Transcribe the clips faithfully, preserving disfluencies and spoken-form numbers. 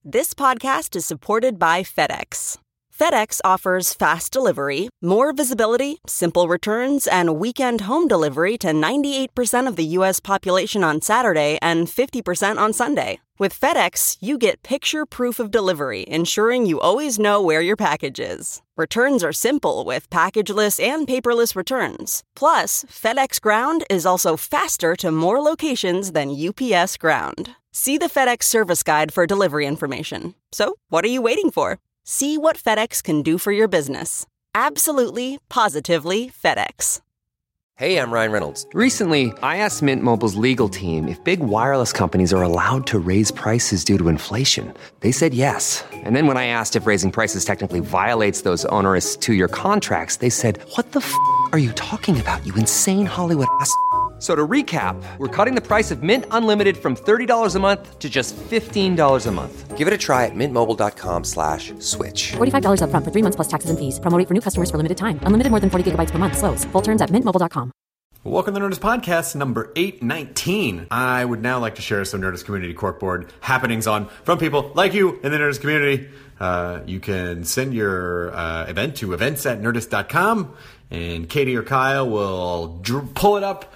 This podcast is supported by FedEx. FedEx offers fast delivery, more visibility, simple returns, and weekend home delivery to ninety-eight percent of the U S population on Saturday and fifty percent on Sunday. With FedEx, you get picture proof of delivery, ensuring you always know where your package is. Returns are simple with packageless and paperless returns. Plus, FedEx Ground is also faster to more locations than U P S Ground. See the FedEx service guide for delivery information. So, what are you waiting for? See what FedEx can do for your business. Absolutely, positively FedEx. Hey, I'm Ryan Reynolds. Recently, I asked Mint Mobile's legal team if big wireless companies are allowed to raise prices due to inflation. They said yes. And then when I asked if raising prices technically violates those onerous two-year contracts, they said, "What the f*** are you talking about, you insane Hollywood ass f- So to recap, we're cutting the price of Mint Unlimited from thirty dollars a month to just fifteen dollars a month. Give it a try at mintmobile.com slash switch. forty-five dollars up front for three months plus taxes and fees. Promo rate for new customers for limited time. Unlimited more than forty gigabytes per month. Slows full terms at mint mobile dot com. Welcome to the Nerdist Podcast, number eight nineteen. I would now like to share some Nerdist Community Corkboard happenings on from people like you in the Nerdist community. Uh, you can send your uh, event to events at nerdist dot com, and Katie or Kyle will dr- pull it up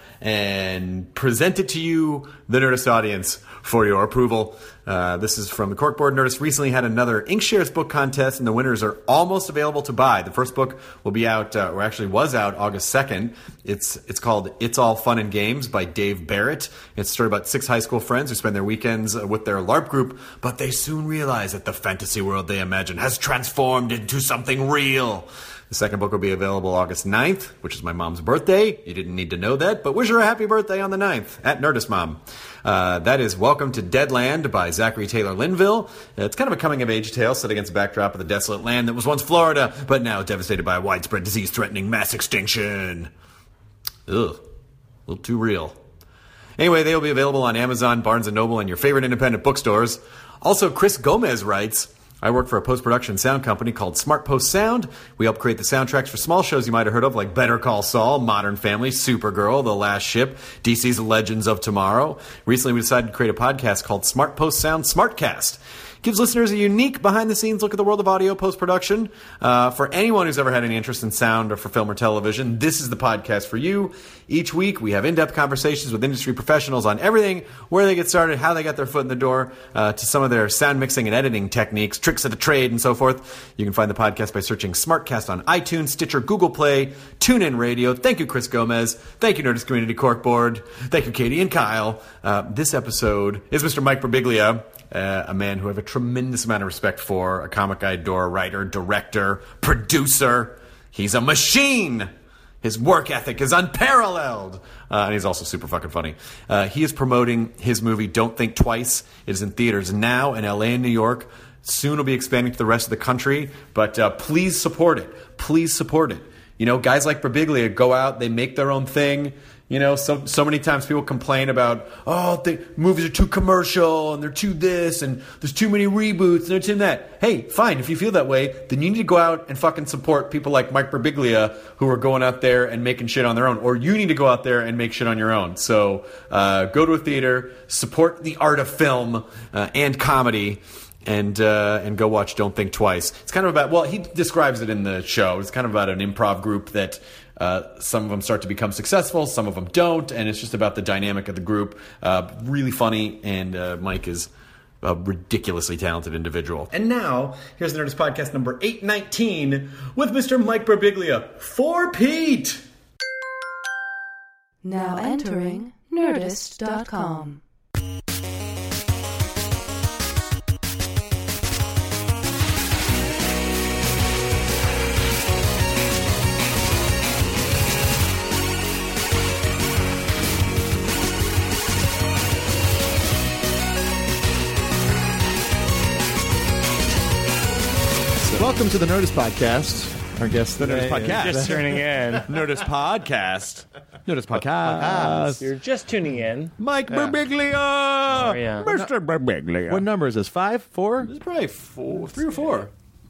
and present it to you, the Nerdist audience, for your approval. Uh, this is from the Corkboard. Nerdist recently had another Inkshares book contest, and the winners are almost available to buy. The first book will be out, uh, or actually was out, August second. It's it's called It's All Fun and Games by Dave Barrett. It's a story about six high school friends who spend their weekends with their LARP group, but they soon realize that the fantasy world they imagine has transformed into something real. The second book will be available August ninth, which is my mom's birthday. You didn't need to know that, but wish her a happy birthday on the ninth at Nerdist Mom. Uh, that is Welcome to Deadland by Zachary Taylor Linville. It's kind of a coming-of-age tale set against the backdrop of the desolate land that was once Florida, but now devastated by a widespread disease-threatening mass extinction. Ugh, a little too real. Anyway, they will be available on Amazon, Barnes and Noble, and your favorite independent bookstores. Also, Chris Gomez writes, I work for a post-production sound company called Smart Post Sound. We help create the soundtracks for small shows you might have heard of, like Better Call Saul, Modern Family, Supergirl, The Last Ship, D C's Legends of Tomorrow. Recently, we decided to create a podcast called Smart Post Sound Smartcast. Gives listeners a unique behind-the-scenes look at the world of audio post-production. Uh, for anyone who's ever had any interest in sound or for film or television, this is the podcast for you. Each week, we have in-depth conversations with industry professionals on everything, where they get started, how they got their foot in the door, uh, to some of their sound mixing and editing techniques, tricks of the trade, and so forth. You can find the podcast by searching Smartcast on iTunes, Stitcher, Google Play, TuneIn Radio. Thank you, Chris Gomez. Thank you, Nerdist Community Corkboard. Thank you, Katie and Kyle. Uh, this episode is Mister Mike Birbiglia. Uh, a man who I have a tremendous amount of respect for, a Comic Guide Door writer, director, producer. He's a machine. His work ethic is unparalleled. Uh, and he's also super fucking funny. Uh, he is promoting his movie Don't Think Twice. It is in theaters now in L A and New York. Soon it'll be expanding to the rest of the country. But uh, please support it. Please support it. You know, guys like Birbiglia go out, they make their own thing. You know, so so many times people complain about, oh, the movies are too commercial, and they're too this, and there's too many reboots, and there's too that. Hey, fine, if you feel that way, then you need to go out and fucking support people like Mike Birbiglia, who are going out there and making shit on their own. Or you need to go out there and make shit on your own. So uh, go to a theater, support the art of film uh, and comedy, and uh, and go watch Don't Think Twice. It's kind of about, well, he describes it in the show. It's kind of about an improv group that uh, some of them start to become successful, some of them don't, and it's just about the dynamic of the group. Uh, really funny, and uh, Mike is a ridiculously talented individual. And now, here's the Nerdist Podcast number eight nineteen with Mister Mike Birbiglia for Pete. Now entering Nerdist dot com. Welcome to the Nerdist Podcast. Our guest, the Nerdist Podcast. Just turning in. Nerdist Podcast. Nerdist Podcast. You're just tuning in. Mike Yeah. Birbiglia. Oh, yeah. Mister Birbiglia. What number is this? Five? Four? It's probably four, three or four.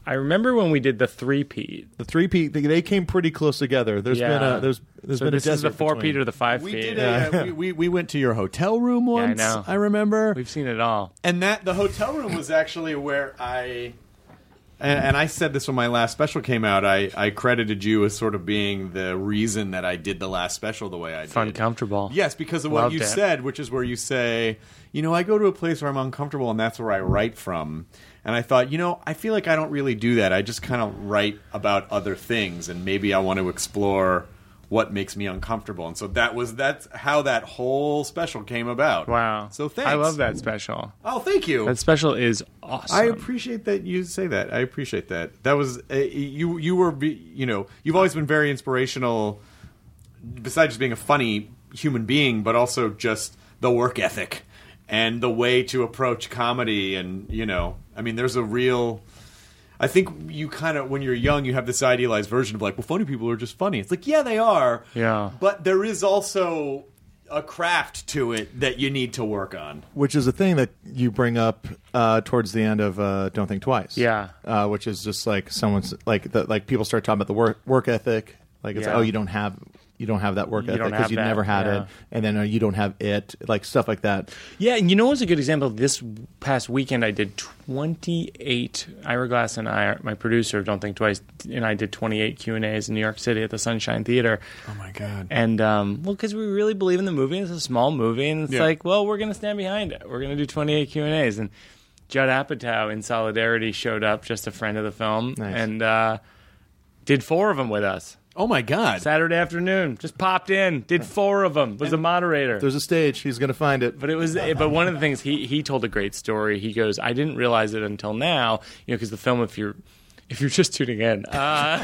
I remember when we did the three-peat. The three-peat, they, they came pretty close together. There's Yeah. been a there's there's So been this a is the desert four-peat between. or the five-peat. We did. A, uh, we, we we went to your hotel room Yeah, I once. know. I remember. We've seen it all. And that the hotel room was actually where I, and, and I said this when my last special came out. I, I credited you as sort of being the reason that I did the last special the way I did. Fun, comfortable. Yes, because of what Loved you it. said, which is where you say, you know, I go to a place where I'm uncomfortable, and that's where I write from. And I thought, you know, I feel like I don't really do that. I just kind of write about other things, and maybe I want to explore what makes me uncomfortable. And so that was that's how that whole special came about. Wow. So thanks. I love that special. Oh, thank you. That special is awesome. I appreciate that you say that. I appreciate that. That was uh, you. You were, you know, you've always been very inspirational. Besides just being a funny human being, but also just the work ethic and the way to approach comedy. And you know, I mean, there's a real. I think you kind of, when you're young, you have this idealized version of like, well, funny people are just funny. It's like, yeah, they are. Yeah. But there is also a craft to it that you need to work on. Which is a thing that you bring up uh, towards the end of uh, Don't Think Twice. Yeah. Uh, which is just like someone's like the, like people start talking about the work work ethic. Like it's Yeah. like, oh, you don't have you don't have that work You ethic don't because have you that, never had yeah. it, and then uh, you don't have it, like stuff like that. Yeah, and you know what's a good example? This past weekend, I did twenty-eight. Ira Glass and I, my producer of Don't Think Twice, and I did twenty-eight Q and A's in New York City at the Sunshine Theater. Oh my god! And um, well, because we really believe in the movie. It's a small movie, and it's Yeah. like, well, we're going to stand behind it. We're going to do twenty-eight Q and A's, and Judd Apatow in solidarity showed up, just a friend of the film, Nice. and uh, did four of them with us. Oh my god! Saturday afternoon, just popped in, did four of them, was a moderator. There's a stage. He's going to find it. But it was, but one of the things he he told a great story. He goes, I didn't realize it until now, you know, because the film, if you're if you're just tuning in, uh,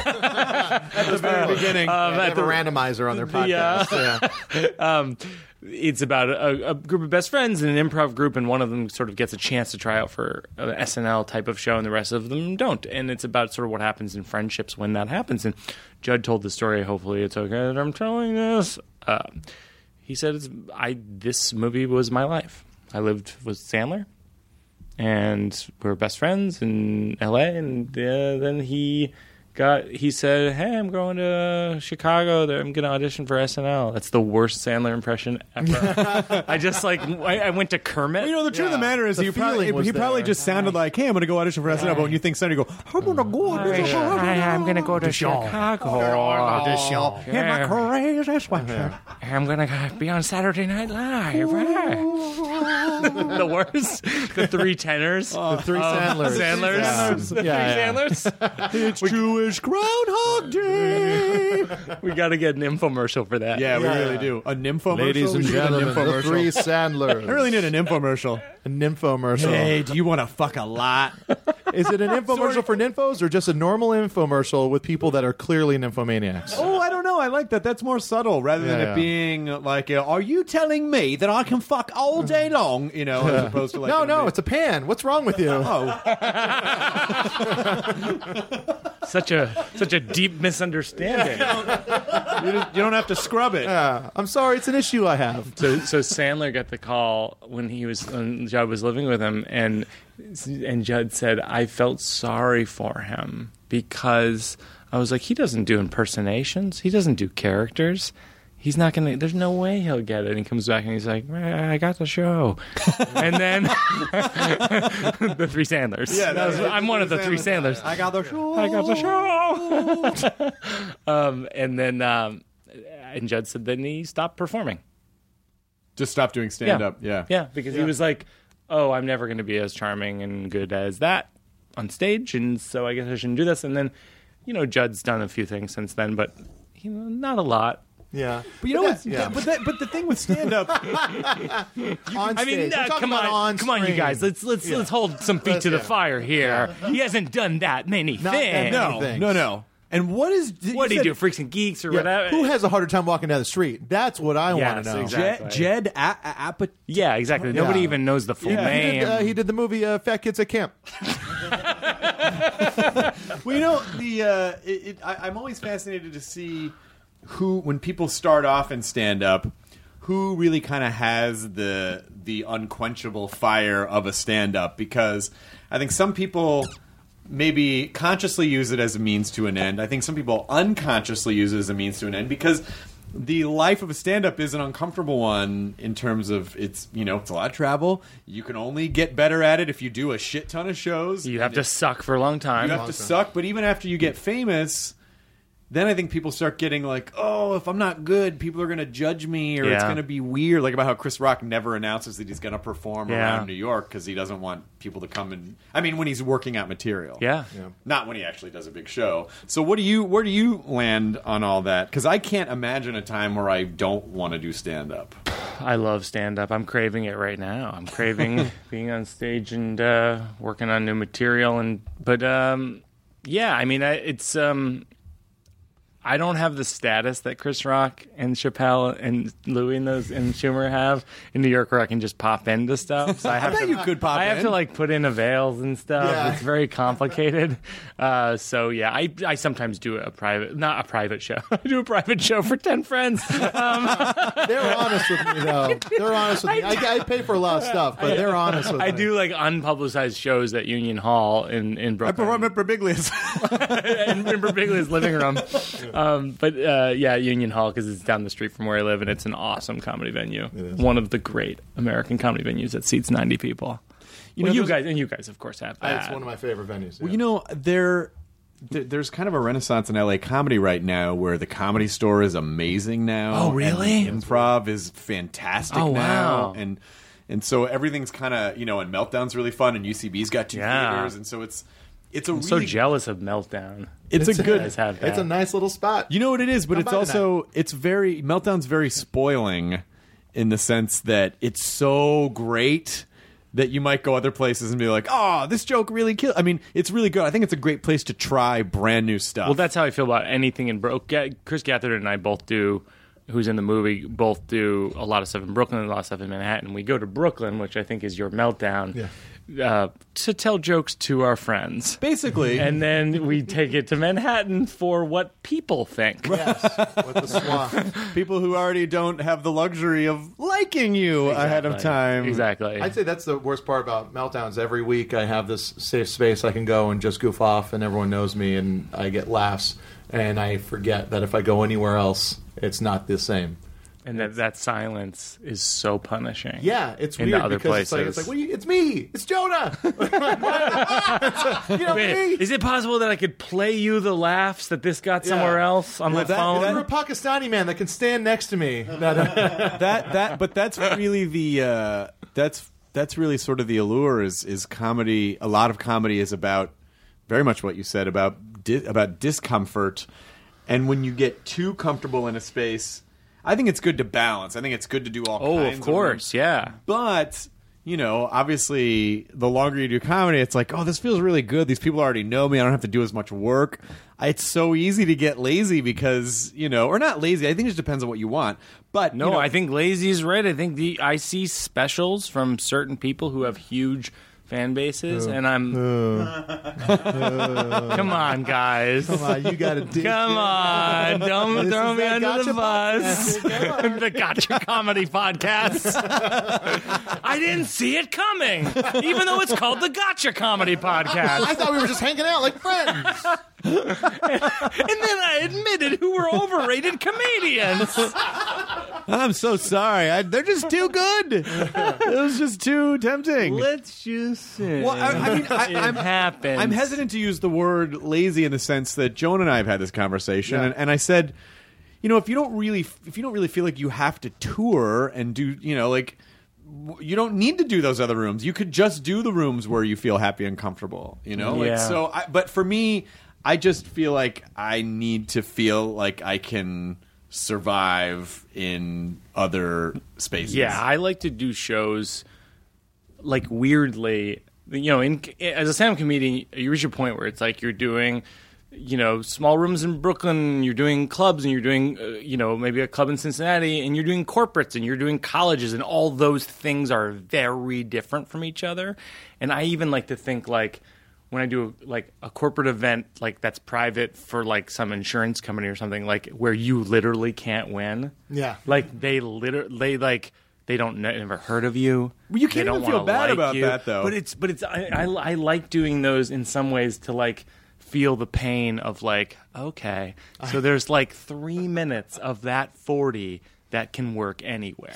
At the very beginning, um, They at have the a randomizer on their podcast. Yeah. um, it's about a, a group of best friends in an improv group, and one of them sort of gets a chance to try out for an S N L type of show, and the rest of them don't. And it's about sort of what happens in friendships when that happens. And Judd told the story. Hopefully, it's okay that I'm telling this. Uh, he said, it's, "I this movie was my life. I lived with Sandler, and we were best friends in L A. And uh, then he." Got he said, "Hey, I'm going to Chicago. I'm going to audition for S N L." That's the worst Sandler impression ever. I just like I, I went to Kermit. You know, the truth of the matter is, The he probably, feeling was he probably there. just sounded like, "Hey, I'm going to go audition for S N L." But when you think Sandler, you go, "I'm going to go audition for S N L." Hi, I'm going to go to Chicago. Yeah. Crazy. I'm going to be on Saturday Night Live. The worst. The three tenors. The three Sandlers. Sandlers. The Yeah, three yeah. Sandlers. It's Jewish Groundhog Day. We got to get an infomercial for that. Yeah, we Yeah. really do. A nymphomercial. Ladies We and should get a gentlemen, the nymphomercial. three Sandlers. I really need an infomercial. A nymphomercial. Hey, do you want to fuck a lot? Is it an infomercial for nymphos or just a normal infomercial with people that are clearly nymphomaniacs? Oh, I don't know. I like that. That's more subtle rather than Yeah, it yeah. being like, uh, "Are you telling me that I can fuck all day long?" You know, as opposed to like, No, no, it's a pan. What's wrong with you? oh, Such a such a deep misunderstanding. you, don't, you don't have to scrub it. Yeah, I'm sorry, it's an issue I have. So, so Sandler got the call when he was when Judd was living with him, and and Judd said, "I felt sorry for him because I was like, he doesn't do impersonations, he doesn't do characters, he's not gonna. There's no way he'll get it." And he comes back and he's like, "I got the show," and then the three Sandlers. Yeah, That was- that's- I'm one of the three Sandlers. I got the show. I got the show. um, and then um, and Judd said then he stopped performing. Just stop doing stand up. Yeah. Yeah, because he was like, oh, I'm never going to be as charming and good as that on stage, and so I guess I shouldn't do this. And then, you know, Judd's done a few things since then, but, you know, not a lot. Yeah. But you know what? Yeah. But that, but the thing with stand up, On I mean, stage. uh, We're talking come about on, come on, you screen. guys. Let's let's Yeah. let's hold some feet to the yeah. fire here. He hasn't done that many Not that things. many. no, things. no, no. And what is What do you said do, Freaks and Geeks or Yeah. whatever? Who has a harder time walking down the street? That's what I Yes, want to know. exactly. Jed, Jed a- a- Apatow? Yeah, exactly. Nobody Yeah. even knows the full Yeah. He name. did, uh, he did the movie uh, Fat Kids at Camp. Well, you know, the uh, it, it, I, I'm always fascinated to see who, when people start off in stand up, who really kind of has the the unquenchable fire of a stand up, because I think some people maybe consciously use it as a means to an end. I think some people unconsciously use it as a means to an end because the life of a stand-up is an uncomfortable one in terms of it's, you know, it's a lot of travel. You can only get better at it if you do a shit ton of shows. You have to suck for a long time. You have to suck, but even after you get famous, then I think people start getting like, oh, if I'm not good, people are going to judge me, or Yeah. it's going to be weird. Like about how Chris Rock never announces that he's going to perform Yeah. around New York because he doesn't want people to come and. I mean, when he's working out material, Yeah. not when he actually does a big show. So, what do you? Where do you land on all that? Because I can't imagine a time where I don't want to do stand up. I love stand-up. I'm craving it right now. I'm craving being on stage and uh, working on new material. And but um, yeah, I mean, I, it's um, I don't have the status that Chris Rock and Chappelle and Louis and those and Schumer have in New York, where I can just pop into stuff. So I have bet to, you could pop I have in. to like put in avails and stuff. Yeah. It's very complicated. Uh, so yeah, I I sometimes do a private, not a private show. I do a private show for ten friends. Um, They're honest with me, though. They're honest with me. I, I pay for a lot of stuff, but they're honest with I me. do like unpublicized shows at Union Hall in in I Brooklyn. perform at Birbiglia's. in, in Birbiglia's living room. Um, but uh, yeah, Union Hall, because it's down the street from where I live, and it's an awesome comedy venue. One of the great American comedy venues that seats ninety people. You, well, know, you those- guys and you guys, of course, have I- that. It's one of my favorite venues. Well, yeah. you know, there, there, there's kind of a renaissance in L A comedy right now where the Comedy Store is amazing now. Oh, really? And the Improv is fantastic Oh, now. wow. And and so everything's kind of, you know, and Meltdown's really fun, and U C B's got two Yeah. theaters, and so it's it's a I'm really so jealous of Meltdown. it's, a good. guys have that. It's a nice little spot. You know what it is, but I'm it's buying also it's very Meltdown's very spoiling in the sense that it's so great that you might go other places and be like, "Oh, this joke really killed." I mean, it's really good. I think it's a great place to try brand new stuff. Well, that's how I feel about anything in Brooklyn. Chris Gatherton and I both do, who's in the movie, both do a lot of stuff in Brooklyn and a lot of stuff in Manhattan. We go to Brooklyn, which I think is your Meltdown, uh, to tell jokes to our friends. basically. And then we take it to Manhattan for what people think. Yes, with the swamp. people who already don't have the luxury of liking you ahead of time. Exactly. I'd say that's the worst part about Meltdowns. Every week I have this safe space I can go and just goof off, and everyone knows me, and I get laughs. And I forget that if I go anywhere else, it's not the same. And that, that silence is so punishing. Yeah, it's In the weird other because it's like, places. it's like, what do you, it's me, it's Jonah. It's, you know Wait, me. is it possible that I could play you the laughs that this got somewhere Yeah. else on my that- phone? You're a Pakistani man that can stand next to me. That- that that but that's really the uh, that's that's really sort of the allure is is comedy. A lot of comedy is about very much what you said about di- about discomfort, and when you get too comfortable in a space, I think it's good to balance. I think it's good to do all oh, kinds of course, of yeah. but you know, obviously, the longer you do comedy, it's like, oh, this feels really good. These people already know me. I don't have to do as much work. It's so easy to get lazy because, you know, or not lazy. I think it just depends on what you want. But No, you know, I think lazy is right. I think the I see specials from certain people who have huge fan bases, and I'm. Come on, guys. Come on, you got to dig. Come on, don't This throw is me that under Gotcha the bus. podcast. The Gotcha Comedy Podcast. I didn't see it coming, even though it's called the Gotcha Comedy Podcast. I thought we were just hanging out like friends. And then I admitted who were overrated comedians. I'm so sorry. I, they're just too good. It was just too tempting. Let's just say Well, I, I mean, I, it I'm, happens. I'm hesitant to use the word lazy in the sense that Joan and I have had this conversation, Yeah. and, and I said, you know, if you don't really, if you don't really feel like you have to tour and do, you know, like, w- you don't need to do those other rooms. You could just do the rooms where you feel happy and comfortable. You know, like Yeah. so. I, but for me, I just feel like I need to feel like I can survive in other spaces. Yeah, I like to do shows like weirdly. You know, in, as a stand-up comedian, you reach a point where it's like you're doing, you know, small rooms in Brooklyn, you're doing clubs, and you're doing, uh, you know, maybe a club in Cincinnati, and you're doing corporates, and you're doing colleges, and all those things are very different from each other. And I even like to think like, when I do like a corporate event like that's private for like some insurance company or something, like where you literally can't win. Yeah. Like they literally they like they don't know, never heard of you. Well, you can't They don't even feel wanna bad like about you. that, though. But it's but it's I, I I like doing those in some ways to like feel the pain of like, okay, so there's like three minutes of that forty that can work anywhere.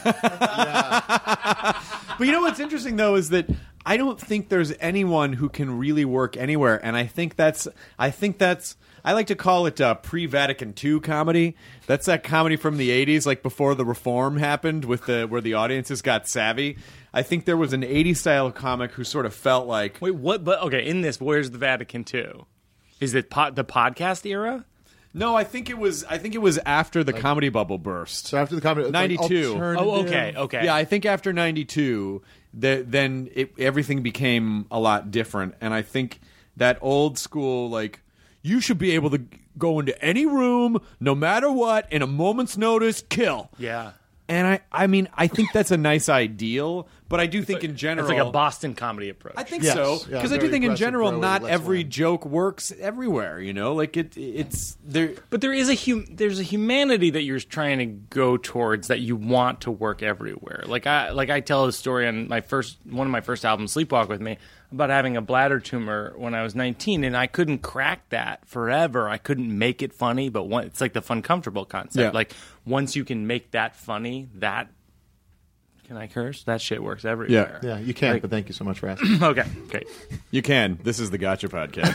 But you know what's interesting, though, is that I don't think there's anyone who can really work anywhere, and I think that's I think that's I like to call it uh, pre-Vatican two comedy. That's that comedy from the eighties, like before the reform happened, with the where the audiences got savvy. I think there was an eighties style comic who sort of felt like, Wait, what? But okay, in this, where's the Vatican two? Is it po- the podcast era? no, I think it was I think it was after the comedy bubble burst. So after the comedy, ninety-two. Like Oh, okay, okay. Yeah, I think after ninety-two, the, then it, everything became a lot different. And I think that old school, like, you should be able to go into any room, no matter what, in a moment's notice, kill. Yeah. And I, I mean, I think that's a nice ideal, but I do think in general... It's like a Boston comedy approach. I think Yes, so, yeah, because I do very think in aggressive, general, throw it, not let's every win. joke works everywhere, you know? Like, it, it's... there. But there is a hum- there's a humanity that you're trying to go towards that you want to work everywhere. Like I like I tell a story on my first one of my first albums, Sleepwalk With Me, about having a bladder tumor when I was nineteen, and I couldn't crack that forever. I couldn't make it funny, but one, it's like the fun, comfortable concept. Yeah. Like once you can make that funny, that can I curse? That shit works everywhere. Yeah, you can, Like- but thank you so much for asking. Okay, great. You can. This is the Gotcha Podcast.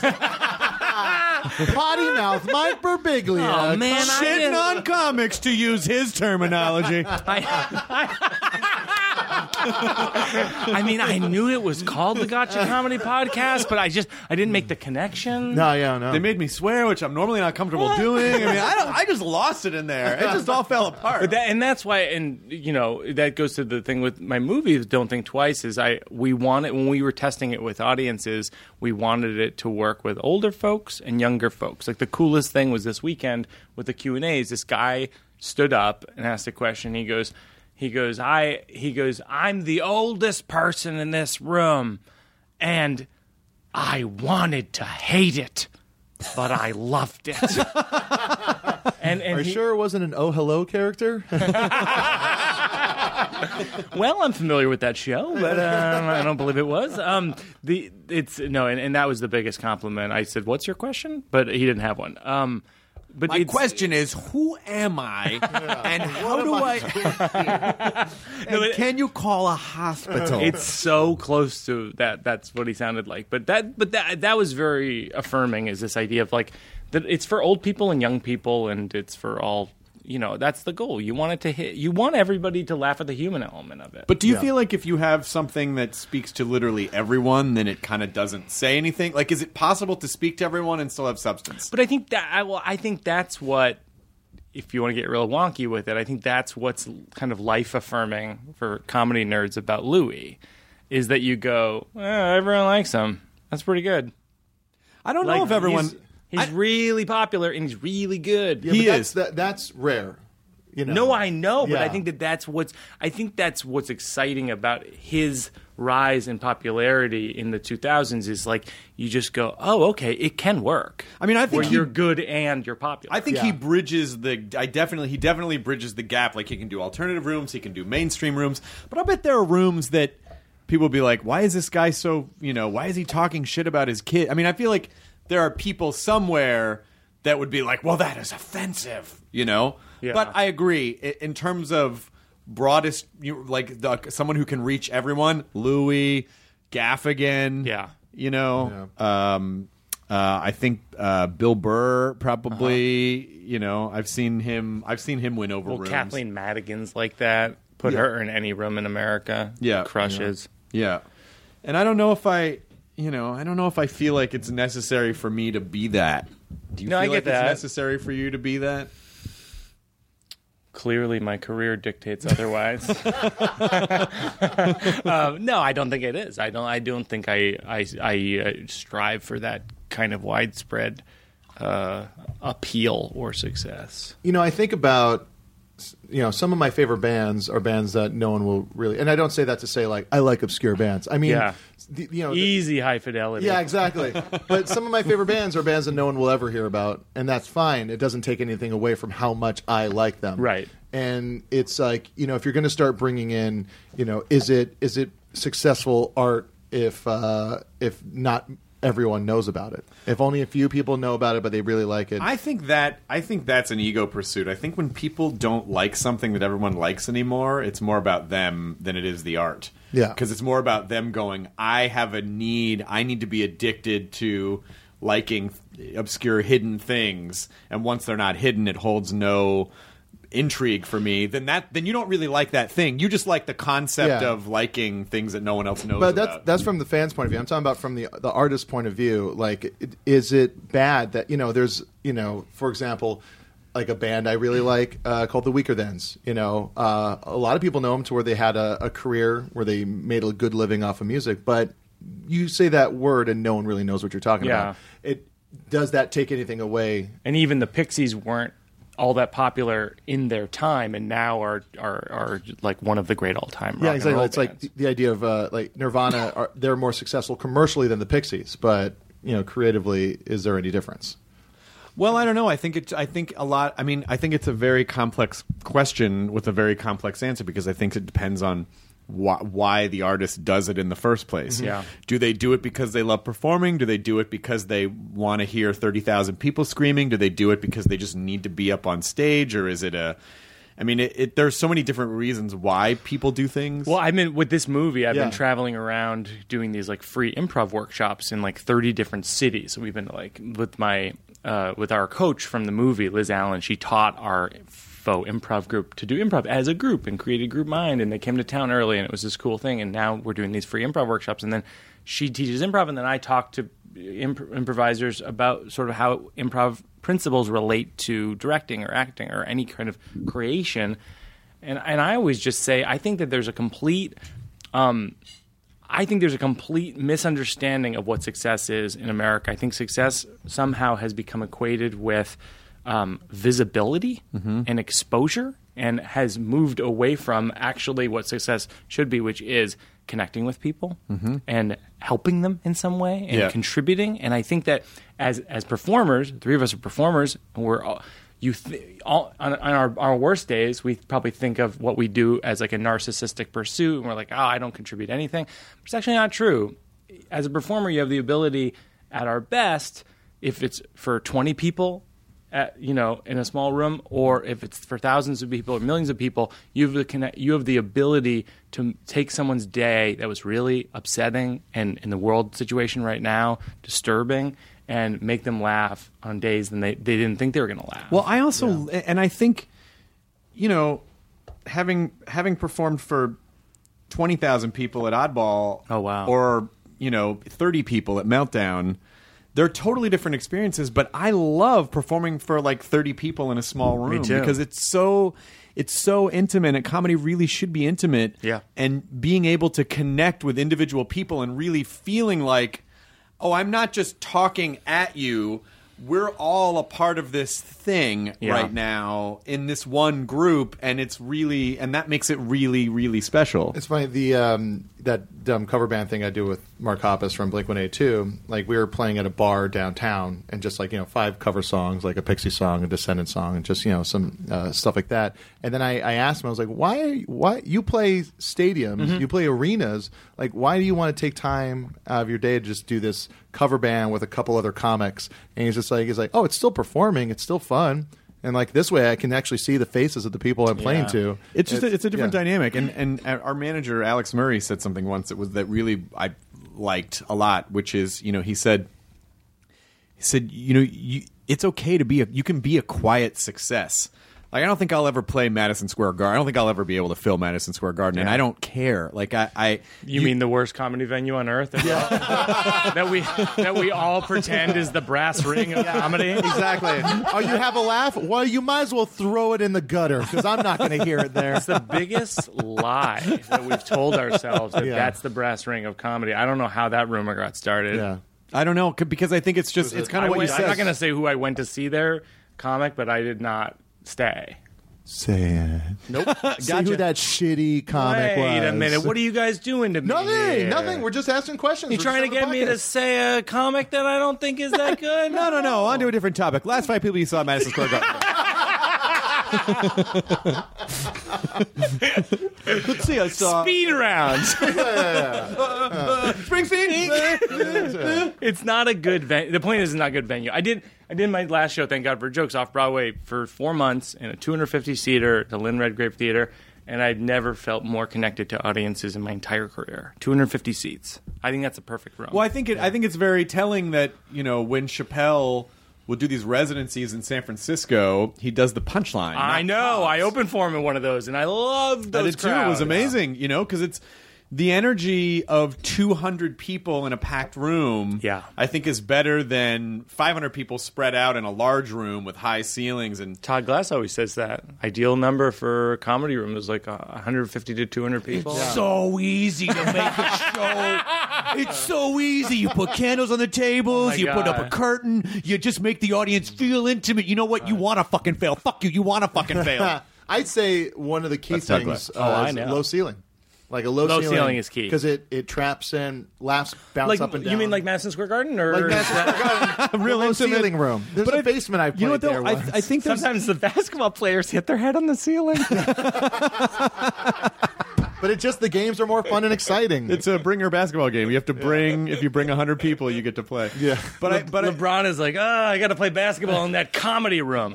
Potty mouth, Mike Birbiglia. Oh, man, I Shitting didn't- on comics, to use his terminology. I mean, I knew it was called the Gotcha Comedy Podcast, but I just I didn't make the connection. No, yeah, no. They made me swear, which I'm normally not comfortable doing. I mean, I, don't, I just lost it in there. It just all fell apart. But that, and that's why, and you know, that goes to the thing with my movie, Don't Think Twice, is I we wanted, when we were testing it with audiences, we wanted it to work with older folks and younger folks. Like the coolest thing was this weekend with the Q and A's, this guy stood up and asked a question. He goes, he goes, I, he goes, I'm the oldest person in this room, and I wanted to hate it, but I loved it. and, and Are you he- sure it wasn't an Oh Hello character? Well, I'm familiar with that show, but uh, I don't believe it was. Um, the it's no, and, and that was the biggest compliment. I said, "What's your question?" But he didn't have one. Um, but My it's, question is, who am I, and how do I? and it- can you call a hospital? It's so close to that. That's what he sounded like. But that, but that, that was very affirming. Is this idea of like that? It's for old people and young people, and it's for all. You know, that's the goal. You want it to hit. You want everybody to laugh at the human element of it. But do you feel like if you have something that speaks to literally everyone, then it kind of doesn't say anything? Like, is it possible to speak to everyone and still have substance? But I think that I well, I think that's what, if you want to get real wonky with it, I think that's what's kind of life affirming for comedy nerds about Louis, is that you go, eh, everyone likes him. That's pretty good. I don't Like, know if everyone. He's, he's I- really popular and he's really good. Yeah, He but is. That's, that, that's rare. You know? No, I know, but I Yeah. think that that's what's I think that's what's exciting about his rise in popularity in the two thousands is like you just go, oh, okay, it can work. I mean, I think where he- you're good and you're popular. I think Yeah. he bridges the. I definitely, he definitely bridges the gap. Like he can do alternative rooms, he can do mainstream rooms, but I bet there are rooms that people will be like, "Why is this guy so? You know, why is he talking shit about his kid?" I mean, I feel like there are people somewhere that would be like, "Well, that is offensive," you know. Yeah. But I agree I- in terms of broadest, you, like the, someone who can reach everyone. Louis, Gaffigan, Yeah. you know. Um, uh, I think uh, Bill Burr probably. You know, I've seen him. I've seen him win over well, rooms. Kathleen Madigan's like that. Put her in any room in America. Yeah. crushes. Yeah, and I don't know if I, you know, I don't know if I feel like it's necessary for me to be that. Do you No, feel I like get that. it's necessary for you to be that? Clearly, my career dictates otherwise. um, no, I don't think it is. I don't. I don't think I. I, I uh, strive for that kind of widespread uh, appeal or success. You know, I think about, you know, some of my favorite bands are bands that no one will really, and I don't say that to say like I like obscure bands. I mean, Yeah. the, you know, the- Easy high fidelity. yeah, exactly. But some of my favorite bands are bands that no one will ever hear about, and that's fine. It doesn't take anything away from how much I like them. Right. and it's like, you know, if you're going to start bringing in, you know, is it is it successful art if uh, if not everyone knows about it? If only a few people know about it, but they really like it. I think that I think that's an ego pursuit. I think when people don't like something that everyone likes anymore, it's more about them than it is the art. Yeah. Because it's more about them going, I have a need, I need to be addicted to liking obscure hidden things, and once they're not hidden, it holds no intrigue for me. Then that then you don't really like that thing. You just like the concept Yeah. of liking things that no one else knows But that's about. that's from the fans' point of view. I'm talking about from the the artist's point of view. Like, it, is it bad that, you know, there's, you know, for example, like a band I really like uh, called the Weaker Thans. You know, uh, a lot of people know them to where they had a, a career where they made a good living off of music. But you say that word and no one really knows what you're talking Yeah. about. It does that take anything away? And even the Pixies weren't all that popular in their time, and now are are, are like one of the great all time. Yeah, rock exactly. And roll It's like bands. the, the idea of uh, like Nirvana. Are, they're more successful commercially than the Pixies, but you know, creatively, is there any difference? Well, I don't know. I think it. I think a lot. I mean, I think it's a very complex question with a very complex answer, because I think it depends on wh- why the artist does it in the first place. Yeah. Do they do it because they love performing? Do they do it because they want to hear thirty thousand people screaming? Do they do it because they just need to be up on stage, or is it a? I mean, it, it, there's so many different reasons why people do things. Well, I mean, with this movie, I've Yeah. been traveling around doing these like free improv workshops in like thirty different cities. So we've been like with my uh, with our coach from the movie, Liz Allen. She taught our faux improv group to do improv as a group and created Group Mind. And they came to town early, and it was this cool thing. And now we're doing these free improv workshops. And then she teaches improv, and then I talk to imp- improvisers about sort of how improv principles relate to directing or acting or any kind of creation. And and I always just say, I think that there's a complete um, I think there's a complete misunderstanding of what success is in America. I think success somehow has become equated with um, visibility Mm-hmm. and exposure, and has moved away from actually what success should be, which is connecting with people Mm-hmm. and helping them in some way and Yeah. contributing. And I think that as as performers, the three of us are performers, and we're all, you th- all, on, on our, our worst days, we probably think of what we do as like a narcissistic pursuit, and we're like, oh, I don't contribute anything. But it's actually not true. As a performer, you have the ability, at our best, if it's for twenty people, at, you know, in a small room, or if it's for thousands of people or millions of people, you have the connect, you have the ability to take someone's day that was really upsetting and in the world situation right now, disturbing, and make them laugh on days when they, they didn't think they were going to laugh. Well, I also, and I think, you know, having having performed for twenty thousand people at Oddball, Oh, wow. or you know, thirty people at Meltdown, they're totally different experiences. But I love performing for like thirty people in a small room too. because it's so it's so intimate, and comedy really should be intimate. Yeah. And being able to connect with individual people and really feeling like, oh, I'm not just talking at you. We're all a part of this thing Yeah. right now in this one group, and it's really, and that makes it really, really special. It's funny, the um, that dumb cover band thing I do with Mark Hoppus from Blink one eighty-two. Like, we were playing at a bar downtown, and just like, you know, five cover songs, like a Pixie song, a Descendant song, and just, you know, some uh, stuff like that. And then I, I asked him, I was like, why are you, why you play stadiums, Mm-hmm. you play arenas, like, why do you want to take time out of your day to just do this cover band with a couple other comics? And he's just like, he's like, oh, it's still performing, it's still fun. And like this way, I can actually see the faces of the people I'm playing Yeah. to. It's just a, it's a different yeah. dynamic, and and our manager Alex Murray said something once that was that really I liked a lot, which is, you know, he said he said you know you, it's okay to be a you can be a quiet success. Like, I don't think I'll ever play Madison Square Garden. I don't think I'll ever be able to fill Madison Square Garden, and I don't care. Like I, I You, mean the worst comedy venue on earth? that we that we all pretend is the brass ring of comedy? Exactly. Oh, you have a laugh? Well, you might as well throw it in the gutter, because I'm not going to hear it there. It's the biggest lie that we've told ourselves, that Yeah. that's the brass ring of comedy. I don't know how that rumor got started. Yeah. I don't know, c- because I think it's just it's kind I of what went, you I'm said. not going to say who I went to see their comic, but I did not stay. Say it. Nope. See who that shitty comic was. Wait a minute. What are you guys doing to me? Nothing. here? Nothing. We're just asking questions. You We're trying to just get on the me to podcast. say a comic that I don't think is that good? No, no, no. On to a different topic. Last five people you saw at Madison Square Garden. Let's see. I saw Speed rounds. Springsteen. It's not a good venue. The point is, it's not a good venue. I did I did my last show, Thank God for Jokes, off Broadway for four months in a two hundred fifty seater at the Lynn Redgrave Theater, and I'd never felt more connected to audiences in my entire career. two hundred fifty seats. I think that's a perfect room. Well, I think it. I think it's very telling that, you know, when Chappelle will do these residencies in San Francisco, he does the punchline. I know. Pops. I opened for him in one of those, and I loved those I did too. crowds. It was amazing, you know, because it's the energy of two hundred people in a packed room. Yeah. I think is better than five hundred people spread out in a large room with high ceilings. And Todd Glass always says that ideal number for a comedy room is like one hundred fifty to two hundred people. It's so easy to make a show. It's so easy. You put candles on the tables. Oh you put up a God. curtain. You just make the audience feel intimate. You know what? You want to fucking fail. Fuck you. You want to fucking fail. I'd say one of the key That's Doug things Glass. uh, Oh, I is know. low ceiling. Like a low, Low ceiling, ceiling is key. because it, it traps in, laughs bounce Like, up and down. you mean like Madison Square Garden? Or like Madison Square Garden, Real low intimate. ceiling room. There's But a I- basement I played You know what though? there I, once. I think there's Sometimes the basketball players hit their head on the ceiling. But it's just the games are more fun and exciting. it's a bringer basketball game. You have to bring if you bring a hundred people, you get to play. Yeah. But I, but I, LeBron is like, oh, I got to play basketball in that comedy room. the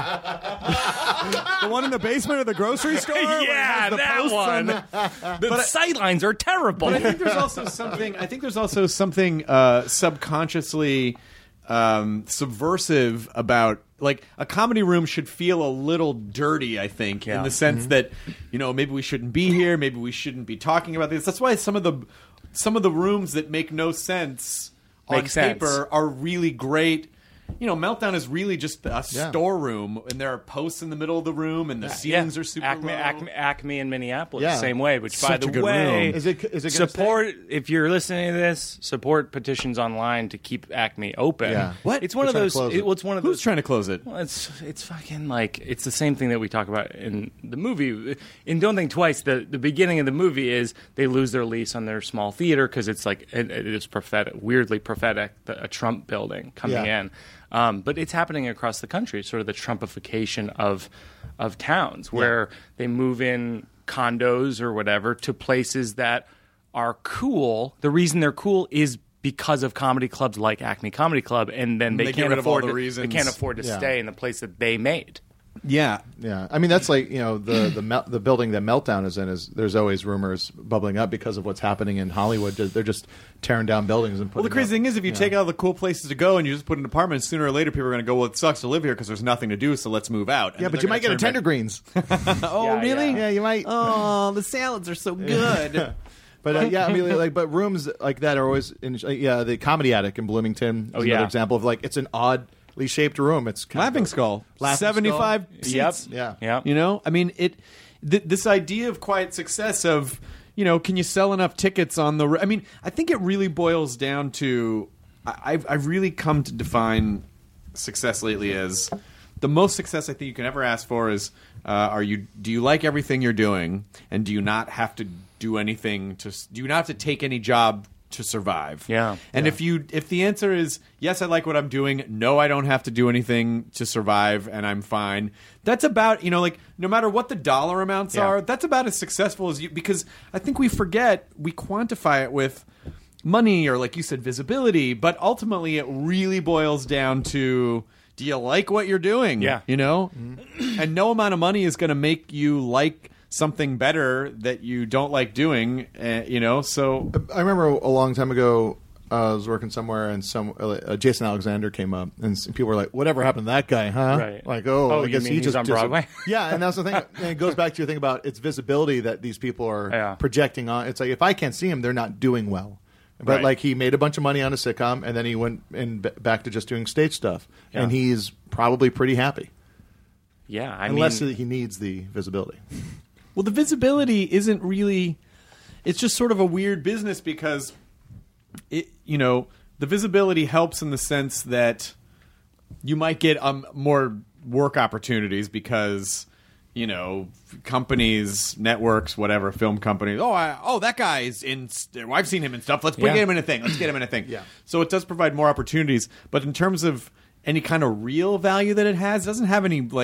one in the basement of the grocery store. where it yeah, has the that posts one. on the- The sight lines are terrible. But I think there's also something. I think there's also something uh, subconsciously um, subversive about. Like a comedy room should feel a little dirty, I think, Yeah. in the sense Mm-hmm. that, you know, maybe we shouldn't be here, maybe we shouldn't be talking about this. That's why some of the some of the rooms that make no sense on Make sense. paper are really great. You know, Meltdown is really just a Yeah. storeroom, and there are posts in the middle of the room, and the ceilings yeah. are super Acme, low. Acme, Acme in Minneapolis, Yeah. same way. Which, by Such the a good way, room. Is it- is it gonna support? If you're listening to this, support petitions online to keep Acme open. Yeah. What? It's one They're of trying to those. close It, it. well, it's one of Who's those. trying to close it? Well, it's it's fucking like it's the same thing that we talk about in the movie. In Don't Think Twice, the, the beginning of the movie is they lose their lease on their small theater because it's like it, it is prophetic, weirdly prophetic, the, a Trump building coming Yeah. in. Um, but it's happening across the country, sort of the Trumpification of of towns, where they move in condos or whatever to places that are cool. The reason they're cool is because of comedy clubs like Acme Comedy Club, and then they, They get can't rid of all afford the to, reasons. they can't afford to Yeah. stay in the place that they made. Yeah. Yeah, I mean that's like you know the the mel- the building that Meltdown is in is there's always rumors bubbling up because of what's happening in Hollywood. They're just tearing down buildings and putting. Well, the crazy up, thing is, if you know. take all the cool places to go and you just put an apartment, sooner or later people are going to go, well, it sucks to live here because there's nothing to do, so let's move out. And yeah, then but they're you might get gonna a turn tender back- greens. Oh, Yeah, really? yeah. yeah, you might. Oh, the salads are so good. But uh, yeah, I mean, like, but rooms like that are always in. Like, yeah, the Comedy Attic in Bloomington. Is Oh, another yeah. example of like it's an oddly shaped room. It's kind Laughing of, Skull. Laughing seventy-five Skull. seats. Yep. Yeah, Yeah. You know, I mean, it. Th- this idea of quiet success of, you know, can you sell enough tickets on the? I mean, I think it really boils down to. I- I've I've really come to define success lately as the most success I think you can ever ask for is uh, are you do you like everything you're doing, and do you not have to do anything to do you not have to take any job to survive? Yeah. And if you if the answer is yes, I like what I'm doing, no, I don't have to do anything to survive and I'm fine. That's about, you know, like no matter what the dollar amounts Yeah. are, that's about as successful as you, because I think we forget, we quantify it with money or like you said visibility, but ultimately it really boils down to do you like what you're doing? Yeah. You know? And no amount of money is going to make you like something better that you don't like doing, uh, you know? So I remember a long time ago, uh, I was working somewhere, and some uh, Jason Alexander came up, and some people were like, "Whatever happened to that guy, huh?" Right. Like, oh, Oh, I you guess mean he he's just on dis- Broadway? Yeah, and that's the thing. And it goes back to your thing about its visibility that these people are Yeah. projecting on. It's like if I can't see him, they're not doing well. But Right. like he made a bunch of money on a sitcom, and then he went and b- back to just doing stage stuff, Yeah. and he's probably pretty happy, Yeah, I unless mean, he needs the visibility. Well, the visibility isn't really. It's just sort of a weird business because, it you know, the visibility helps in the sense that you might get um, more work opportunities because, you know, companies, networks, whatever, film companies. Oh, I, oh, that guy's in. st- I've seen him in stuff. Let's bring Yeah. him in a thing. Let's get him in a thing. Yeah. So it does provide more opportunities, but in terms of any kind of real value that it has, it doesn't have any like.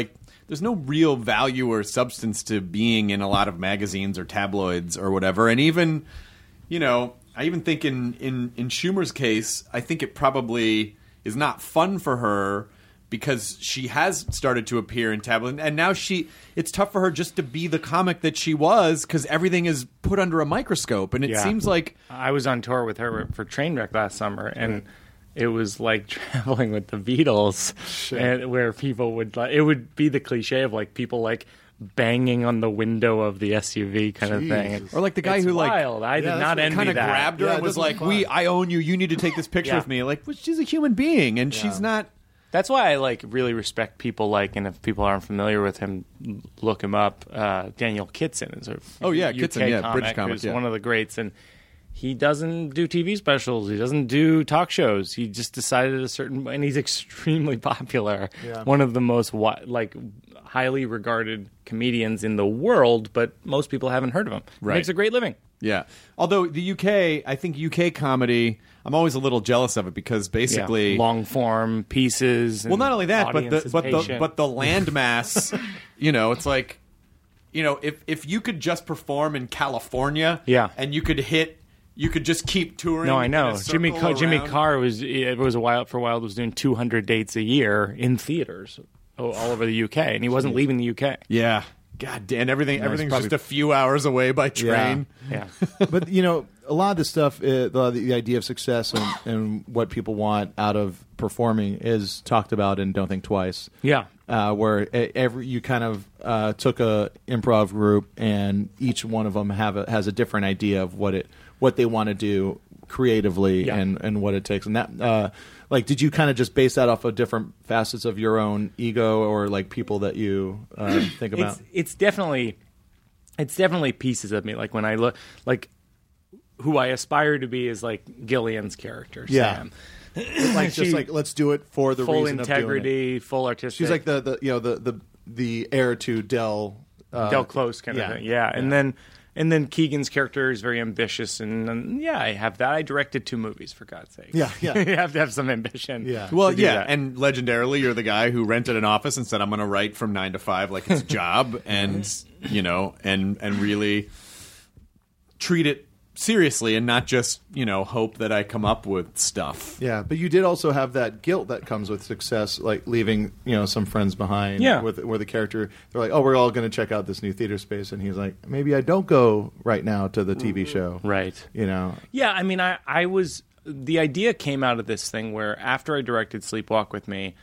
there's no real value or substance to being in a lot of magazines or tabloids or whatever. And even, you know, I even think in, in, in Schumer's case, I think it probably is not fun for her because she has started to appear in tabloids, and now she it's tough for her just to be the comic that she was because everything is put under a microscope, and it Yeah. seems like I was on tour with her for Trainwreck last summer, and it was like traveling with the Beatles, and where people would like it would be the cliche of like people like banging on the window of the S U V kind of thing, or like the guy It's who like wild. I Yeah, did not envy kind of that. grabbed her Yeah, and it was doesn't like, look "We, fun. I own you. You need to take this picture Yeah. with me." Like, well, she's a human being, and she's not. That's why I like really respect people like, and if people aren't familiar with him, look him up. Uh, Daniel Kitson is a Oh, yeah, U K Kitson, yeah, comic British comic, who's yeah. one of the greats, and he doesn't do T V specials. He doesn't do talk shows. He just decided a certain, and he's extremely popular. Yeah. One of the most wi- like highly regarded comedians in the world, but most people haven't heard of him. He Right. makes a great living. Yeah. Although the U K, I think U K comedy, I'm always a little jealous of it because basically, Yeah. long form pieces. well, and not only that, but the audience is but the patient. but the landmass. You know, it's like, you know, if if you could just perform in California, Yeah. and you could hit. You could just keep touring. No, I in know. a Jimmy circle Ca- Jimmy around. Carr was it was a while for a while was doing two hundred dates a year in theaters all all over the U K, and he wasn't leaving the U K. Yeah. God damn, everything it's everything's probably- just a few hours away by train. Yeah. But you know, a lot of this stuff, uh, the, the idea of success and, and what people want out of performing is talked about in Don't Think Twice. Yeah. Uh, where e- every you kind of uh, took a improv group, and each one of them have a, has a different idea of what it what they want to do creatively Yeah. and, and what it takes. And that, uh, like, did you kind of just base that off of different facets of your own ego, or like people that you uh, think about? It's it's definitely it's definitely pieces of me. Like when I look like who I aspire to be is like Gillian's character, Yeah. Sam. like just She- like let's do it for the full reason of doing it. integrity, full artistic. She's like the, the you know the the the heir to Del uh, Del Close kind yeah. of thing. Yeah. And then and then Keegan's character is very ambitious, and, and yeah, I have that. I directed two movies, for God's sake. Yeah, yeah. You have to have some ambition. Yeah. Well, to do yeah, that. and legendarily, you're the guy who rented an office and said, "I'm going to write from nine to five like it's a job," and you know, and and really treat it seriously, and not just you know hope that I come up with stuff. Yeah, but you did also have that guilt that comes with success, like leaving you know some friends behind. Yeah. with where the character they're like, oh, we're all going to check out this new theater space, and he's like, maybe I don't go right now to the T V show. Right. You know. Yeah, I mean, I, I was the idea came out of this thing where after I directed Sleepwalk with Me,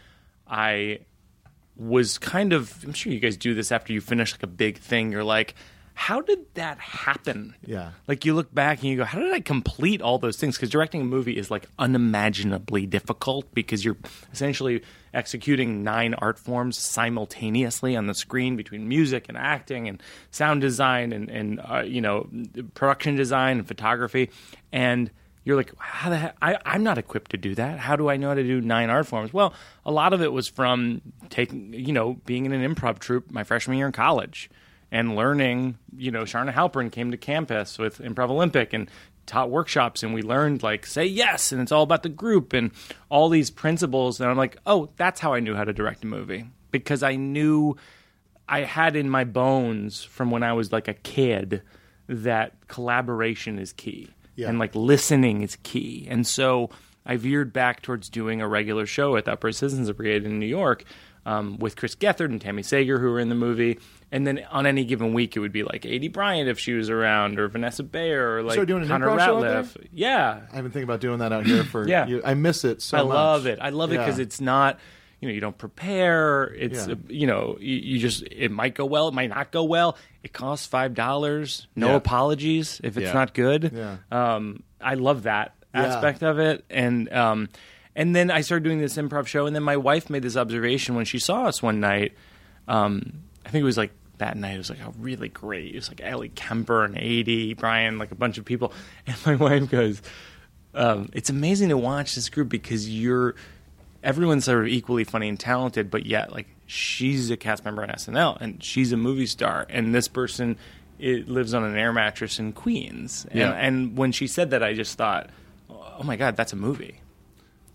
I was kind of I'm sure you guys do this after you finish like a big thing. You're like, how did that happen? Yeah. Like you look back and you go, how did I complete all those things? Because directing a movie is like unimaginably difficult because you're essentially executing nine art forms simultaneously on the screen between music and acting and sound design and, and uh, you know, production design and photography. And you're like, how the heck? I, I'm not equipped to do that. How do I know how to do nine art forms? Well, a lot of it was from taking, you know, being in an improv troupe my freshman year in college. And learning, you know, Sharna Halpern came to campus with Improv Olympic and taught workshops, and we learned, like, say yes, and it's all about the group and all these principles. And I'm like, oh, that's how I knew how to direct a movie. Because I knew I had in my bones from when I was, like, a kid that collaboration is key. Yeah. And, like, listening is key. And so I veered back towards doing a regular show at the Upper Citizens Brigade in New York um, with Chris Gethard and Tammy Sager, who were in the movie. And then on any given week, it would be like A D Bryant if she was around, or Vanessa Bayer, or like So doing an Connor improv show out Ratliff. there? Yeah, I've been thinking about doing that out here for. Yeah. you. I miss it so I much. love it. I love it because Yeah. it's not, you know, you don't prepare. It's, Yeah. uh, you know, you, you just, it might go well, it might not go well. It costs five dollars. No Yeah. apologies if it's Yeah. not good. Yeah. Um, I love that Yeah. aspect of it. And, um, and then I started doing this improv show, and then my wife made this observation when she saw us one night. Um, I think it was like, that night it was like, oh, really great. It was like Ellie Kemper and A D, Brian, like a bunch of people. And my wife goes, um, it's amazing to watch this group because you're, everyone's sort of equally funny and talented, but yet like she's a cast member on S N L and she's a movie star. And this person it lives on an air mattress in Queens. And, Yeah. and when she said that, I just thought, oh my God, that's a movie.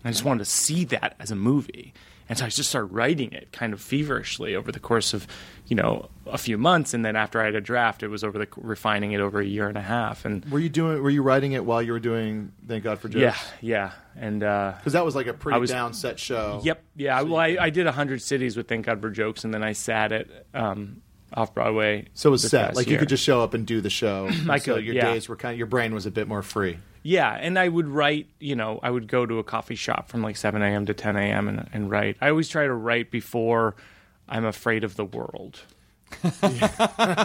I just wanted to see that as a movie. And so I just started writing it kind of feverishly over the course of, you know, a few months. And then after I had a draft, it was over the refining it over a year and a half. And were you doing? Were you writing it while you were doing Thank God for Jokes? Yeah, yeah. And because uh, that was like a pretty was, down set show. Yep. Yeah. So well, I, I did one hundred cities with Thank God for Jokes, and then I sat it um, off Broadway. So it was set. Like year. You could just show up and do the show. I so could. Your yeah. days were kind of, your brain was a bit more free. Yeah, and I would write, you know, I would go to a coffee shop from like seven a.m. to ten a.m. And, and write. I always try to write before I'm afraid of the world. that's,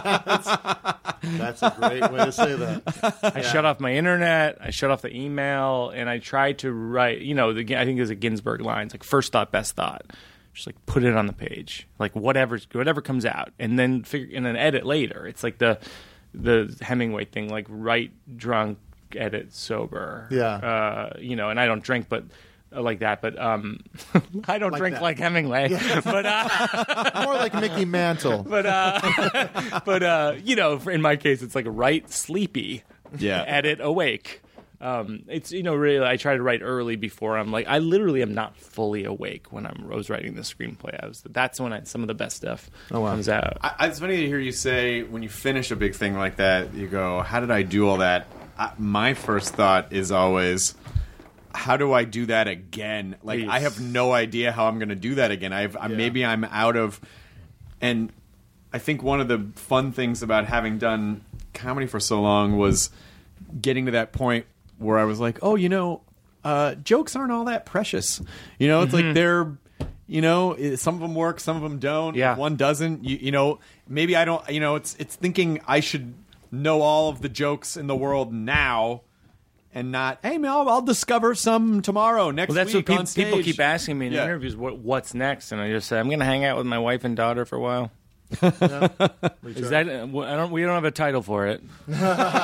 that's a great way to say that. I yeah. shut off my internet, I shut off the email, and I try to write, you know, the, I think there's a Ginsberg line, it's like first thought, best thought. Just like put it on the page, like whatever whatever comes out, and then figure and then edit later. It's like the the Hemingway thing, like write drunk, edit sober. Yeah. Uh, you know, and I don't drink, but uh, like that. But um, I don't like drink that. like Hemingway. Yeah. But uh, more like Mickey Mantle. But uh, but uh, you know, in my case, it's like write sleepy, yeah, edit awake. Um, it's, you know, really, I try to write early before I'm like, I literally am not fully awake when I'm, I was writing the screenplay. I was, that's when I, some of the best stuff oh, wow. comes out. I, it's funny to hear you say when you finish a big thing like that, you go, how did I do all that? I, my first thought is always, how do I do that again? Like, Please. I have no idea how I'm going to do that again. I've yeah. Maybe I'm out of, and I think one of the fun things about having done comedy for so long was getting to that point where I was like, oh, you know, uh, jokes aren't all that precious. You know, it's mm-hmm. like they're, you know, some of them work, some of them don't. Yeah. If one doesn't, you, you know, maybe I don't, you know, it's it's thinking I should know all of the jokes in the world now and not, hey, man, I'll, I'll discover some tomorrow, next well, that's week what pe- on stage. people keep asking me in yeah. interviews, what, what's next? And I just say, I'm going to hang out with my wife and daughter for a while. yeah. Is that? I don't. We don't have a title for it. Life,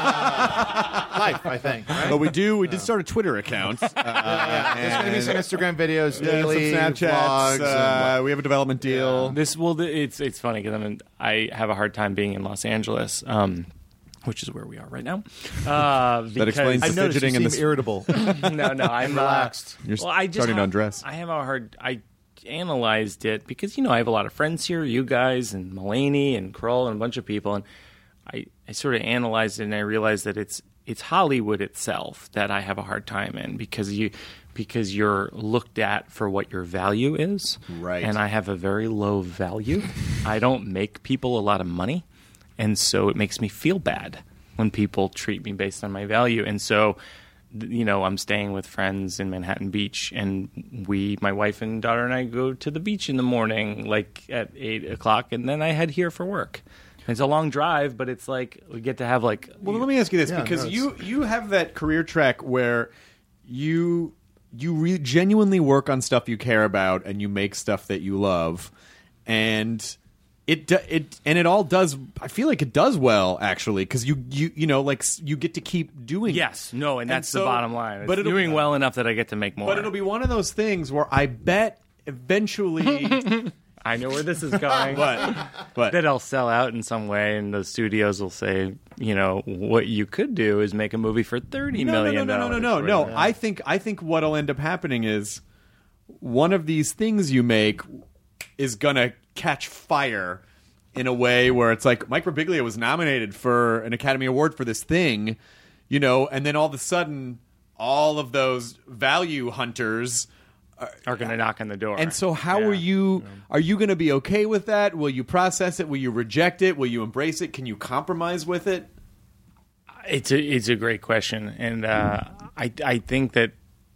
I think. Right? But we do. We did start a Twitter account. Uh, yeah. There's going to be some Instagram videos, yeah, daily some Snapchats. vlogs. Uh, and, we have a development deal. Yeah. This well, it's it's funny because I mean I have a hard time being in Los Angeles. Um, which is where we are right now. Uh, that explains the I noticed fidgeting you and seem the irritable. no, no, I'm relaxed. Uh, You're well, I just starting have, to undress. I have a hard. I analyzed it because you know I have a lot of friends here, you guys and Mulaney and Kroll and a bunch of people, and I, I sort of analyzed it and I realized that it's it's Hollywood itself that I have a hard time in because you because you're looked at for what your value is, right? And I have a very low value. I don't make people a lot of money, and so it makes me feel bad when people treat me based on my value, and so. You know, I'm staying with friends in Manhattan Beach, and we, my wife and daughter and I, go to the beach in the morning, like at eight o'clock, and then I head here for work. It's a long drive, but it's like we get to have like. Well, let me ask you this yeah, because no, you you have that career track where you you re- genuinely work on stuff you care about, and you make stuff that you love, and. It it and it all does. I feel like it does well actually because you you you know like you get to keep doing. Yes, no, and that's and so, the bottom line. It's but it'll, doing well enough that I get to make more. But it'll be one of those things where I bet eventually. I know where this is going. What? What? That I'll sell out in some way, and the studios will say, you know, what you could do is make a movie for thirty no, million no, no, no, no, no, no. I think I think what'll end up happening is one of these things you make is gonna catch fire. In a way where it's like Mike Birbiglia was nominated for an Academy Award for this thing, you know, and then all of a sudden, all of those value hunters are, are going to knock on the door. And so, how yeah. are you? Are you going to be okay with that? Will you process it? Will you reject it? Will you embrace it? Can you compromise with it? It's a it's a great question, and uh, I I think that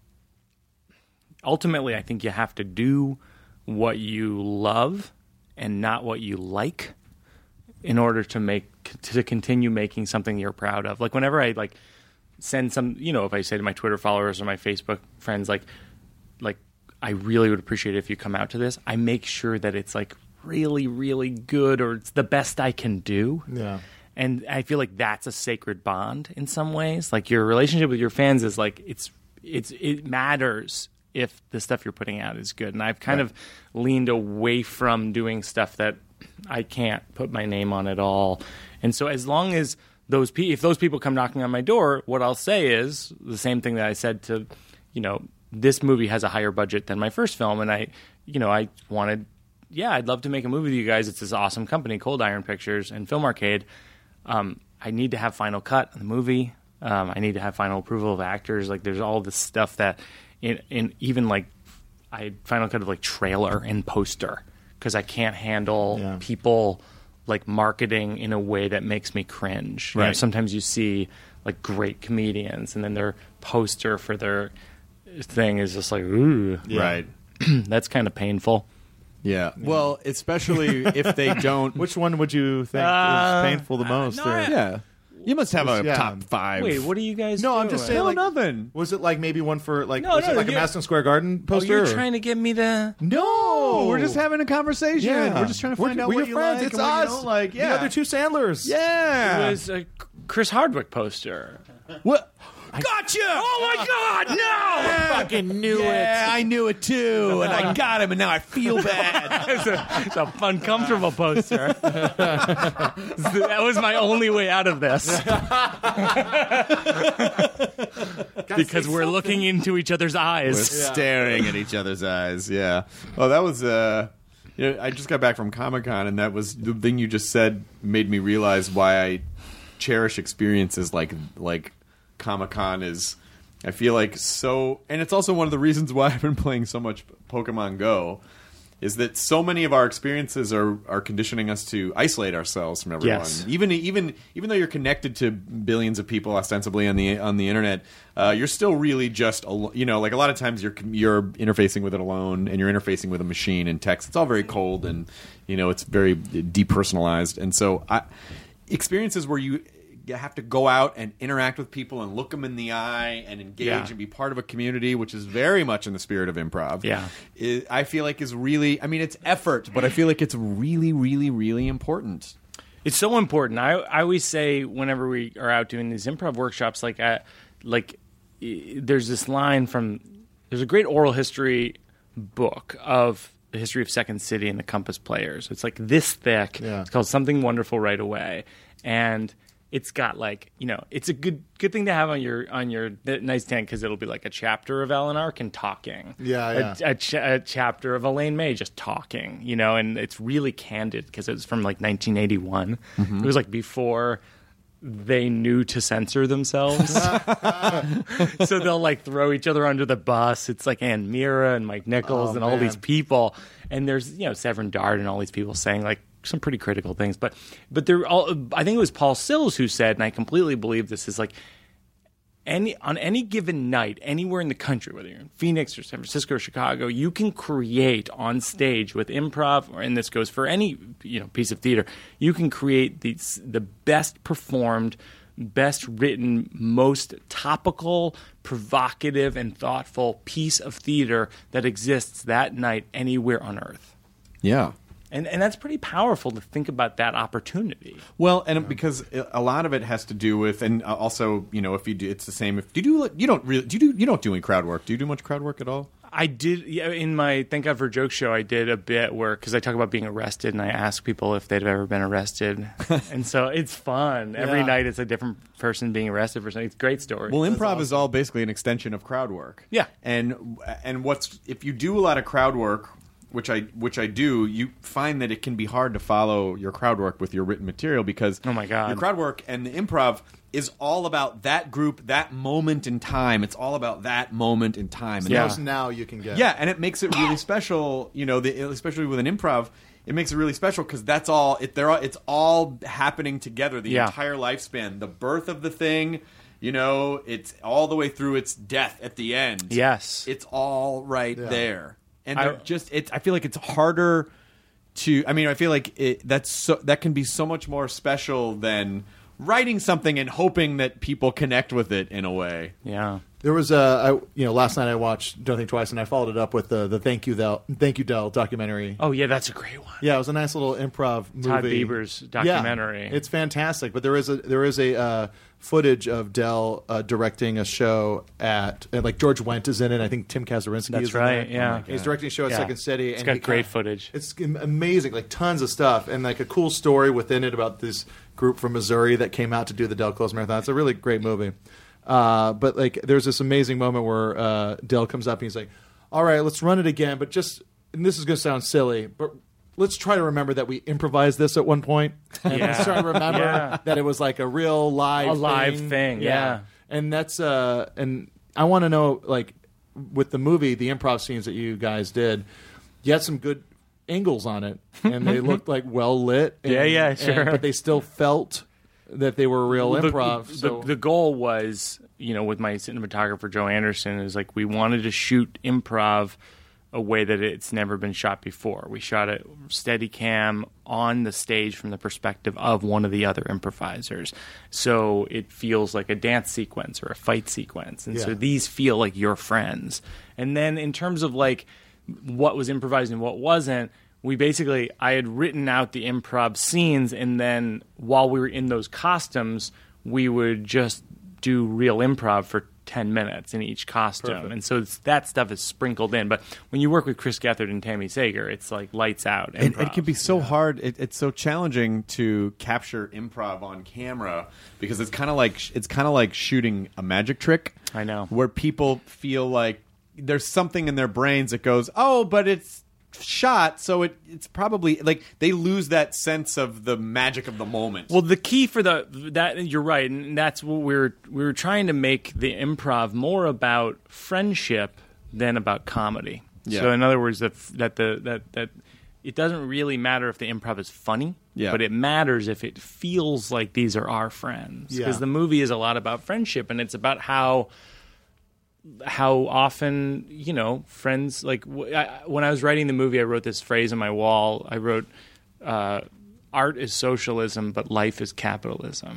ultimately, I think you have to do what you love. And not what you like, in order to make to continue making something you're proud of. Like whenever I like send some, you know, if I say to my Twitter followers or my Facebook friends, like, like I really would appreciate it if you come out to this. I make sure that it's like really, really good or it's the best I can do. Yeah. And I feel like that's a sacred bond in some ways. Like your relationship with your fans is like it's it's it matters. If the stuff you're putting out is good. And I've kind right. of leaned away from doing stuff that I can't put my name on at all. And so as long as those pe- if those people come knocking on my door, what I'll say is the same thing that I said to, you know, this movie has a higher budget than my first film, and I, you know, I wanted, yeah, I'd love to make a movie with you guys. It's this awesome company, Cold Iron Pictures and Film Arcade. Um, I need to have final cut of the movie. Um, I need to have final approval of actors. Like, there's all this stuff that, in, in even like, I had final cut of like trailer and poster because I can't handle Yeah. people like marketing in a way that makes me cringe. You know, Right. sometimes you see like great comedians and then their poster for their thing is just like, ooh, Right. that's kind of painful. Yeah. Well, especially if they don't. Which one would you think Uh, is painful the most? no, or- I- Yeah. You must have a Yeah. top five. Wait, what are you guys No, doing? I'm just saying, No, like, nothing. was it like maybe one for like No, was no, it like a you're- Madison Square Garden Oh, poster? you're or- trying to get me to... No, We're just having a conversation. Yeah. We're just trying to We're- find out we're what your you friends. like It's and what you us. don't like. Yeah. The other two Sandlers. Yeah. It was a Chris Hardwick poster. What? Gotcha! Oh my God! No! I fucking knew Yeah, I knew it too, and I got him, and now I feel bad. It's a, it's a fun, comfortable poster. That was my only way out of this. Because we're looking into each other's We're eyes. staring at each other's eyes. Yeah. Oh, that was. Uh, you know, I just got back from Comic-Con, and that was the thing you just said made me realize why I cherish experiences like like Comic-Con is. I feel like so, and it's also one of the reasons why I've been playing so much Pokemon Go, is that so many of our experiences are are conditioning us to isolate ourselves from everyone. Yes. Even even even though you're connected to billions of people ostensibly on the on the internet, uh, you're still really just al- you know, like a lot of times you're you're interfacing with it alone, and you're interfacing with a machine and text. It's all very cold, and you know it's very depersonalized. And so I, experiences where you you have to go out and interact with people and look them in the eye and engage Yeah. and be part of a community, which is very much in the spirit of improv. Yeah. I I feel like is really, I mean, it's effort, but I feel like it's really, really, really important. It's so important. I I always say whenever we are out doing these improv workshops, like I, like i- there's this line from there's a great oral history book of the history of Second City and the Compass Players. It's like this thick. Yeah. It's called Something Wonderful Right Away, and it's got like, you know, it's a good good thing to have on your on your nightstand because it'll be like a chapter of Alan Arkin talking. Yeah, A- yeah. A, ch- a chapter of Elaine May just talking, you know, and it's really candid because it was from like nineteen eighty-one. It was like before they knew to censor themselves. So they'll like throw each other under the bus. It's like Ann Mira and Mike Nichols Oh, and all man. these people. And there's, you know, Severin Dart and all these people saying like some pretty critical things. But but they're all, I think it was Paul Sills who said, and I completely believe this, is like any on any given night, anywhere in the country, whether you're in Phoenix or San Francisco or Chicago, you can create on stage with improv, or and this goes for any, you know, piece of theater, you can create the the best performed, best written, most topical, provocative, and thoughtful piece of theater that exists that night anywhere on earth. Yeah. And and that's pretty powerful to think about that opportunity. Well, and because a lot of it has to do with, and also, you know, if you do, it's the same. If do you do, you don't really, do you do, you don't do any crowd work? Do you do much crowd work at all? I did, yeah, in my Thank God for a Joke show, I did a bit where, because I talk about being arrested, and I ask people if they've ever been arrested. And so it's fun. Every Yeah. night it's a different person being arrested for something. It's a great story. Well, improv is all basically an extension of crowd work. Yeah. and and what's if you do a lot of crowd work, which I which I do, you find that it can be hard to follow your crowd work with your written material because Oh my God. your crowd work and the improv is all about that group, that moment in time. It's all about that moment in time. And Yeah. those- Most now you can get. yeah, and it makes it really special. You know, the, especially with an improv, it makes it really special because that's all. It, they're all, it's all happening together the Yeah. entire lifespan. The birth of the thing, you know, it's all the way through its death at the end. Yes. it's all right Yeah. there, and I- they're just. It's. I feel like it's harder to. I mean, I feel like it, that's so, that can be so much more special than writing something and hoping that people connect with it in a way. yeah. There was a, I, you know, last night I watched Don't Think Twice, and I followed it up with the the Thank You Del, Thank You Del documentary. Oh, yeah, that's a great one. Yeah, it was a nice little improv movie. Todd Bieber's documentary. Yeah, it's fantastic. But there is a there is a uh, footage of Del uh, directing a show at, and like George Wendt is in it. I think Tim Kazurinsky That's is in right, it. yeah. He's directing a show at Yeah. Second City. It's and got he great kinda- footage. It's amazing, like tons of stuff, and like a cool story within it about this group from Missouri that came out to do the Del Close Marathon. It's a really great movie. Uh, but like, there's this amazing moment where uh, Dale comes up and he's like, "All right, let's run it again, but just." And this is going to sound silly, but let's try to remember that we improvised this at one point. And Yeah. let's try to remember Yeah. that it was like a real live A live thing. thing, yeah. And that's uh, and I want to know, like, with the movie, the improv scenes that you guys did, you had some good angles on it, and they looked like well lit. And, Yeah, yeah, and- sure. but they still felt that they were real The- improv. The, so the goal was, you know, with my cinematographer Joe Anderson, is like we wanted to shoot improv a way that it's never been shot before. We shot it Steadicam on the stage from the perspective of one of the other improvisers, so it feels like a dance sequence or a fight sequence, and so Yeah. these feel like your friends. And then in terms of like what was improvised and what wasn't, we basically, I had written out the improv scenes, and then while we were in those costumes, we would just do real improv for ten minutes in each costume. Perfect. And so it's, that stuff is sprinkled in. But when you work with Chris Gethard and Tammy Sager, it's like lights out It, improv. it can be so hard. It, it's so challenging to capture improv on camera because it's kind of like it's kind of like shooting a magic trick. I know. Where people feel like there's something in their brains that goes, "Oh, but it's shot, so it it's probably like they lose that sense of the magic of the moment." Well, the key for the that you're right, and that's what we're we were trying to make the improv more about friendship than about comedy. Yeah. So, in other words, that that the that that it doesn't really matter if the improv is funny, Yeah. but it matters if it feels like these are our friends. Because Yeah. the movie is a lot about friendship, and it's about how. How often, you know, friends like w- I, when I was writing the movie, I wrote this phrase on my wall. I wrote, uh, "Art is socialism, but life is capitalism."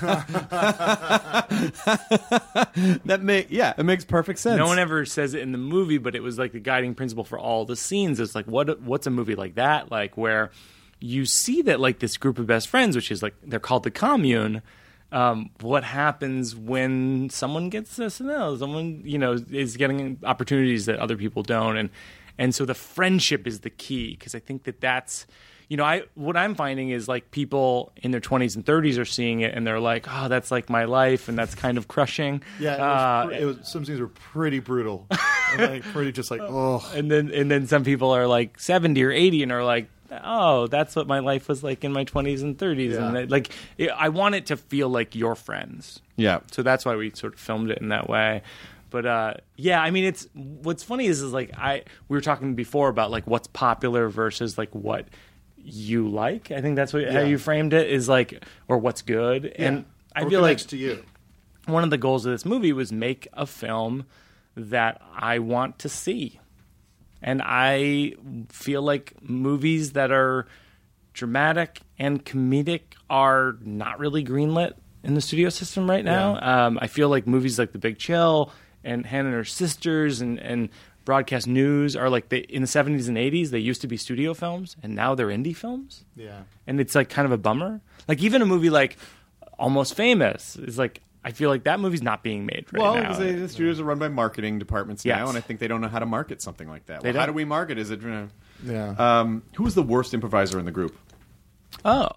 That make yeah, it makes perfect sense. No one ever says it in the movie, but it was like the guiding principle for all the scenes. It's like, what what's a movie like that? Like where you see that like this group of best friends, which is like they're called the commune. Um, what happens when someone gets S N L? Someone, you know, is getting opportunities that other people don't, and and so the friendship is the key, because I think that that's, you know, I what I'm finding is like people in their twenties and thirties are seeing it and they're like, oh, that's like my life, and that's kind of crushing. yeah, it was, Uh, pre- it was, some scenes were pretty brutal. like, pretty just like, oh. and then and then some people are like seventy or eighty and are like, oh, that's what my life was like in my twenties and thirties. Yeah. And they- like it, I want it to feel like your friends. Yeah. So that's why we sort of filmed it in that way. But uh, yeah, I mean, it's what's funny is is like I we were talking before about like what's popular versus like what you like. I think that's what how Yeah. you framed it, is like, or what's good. And I Or feel like connects to you. one of the goals of this movie was make a film that I want to see. And I feel like movies that are dramatic and comedic are not really greenlit in the studio system right now. Um, I feel like movies like The Big Chill and Hannah and Her Sisters and, and Broadcast News are like they, in the seventies and eighties, they used to be studio films, and now they're indie films. Yeah. And it's like kind of a bummer. Like even a movie like Almost Famous is like, I feel like that movie's not being made right Well, now. because they- the studios are run by marketing departments Yes. now, and I think they don't know how to market something like that. They Well, how don't. do we market? Is it? You know, Yeah. um, who was the worst improviser in the group? Oh.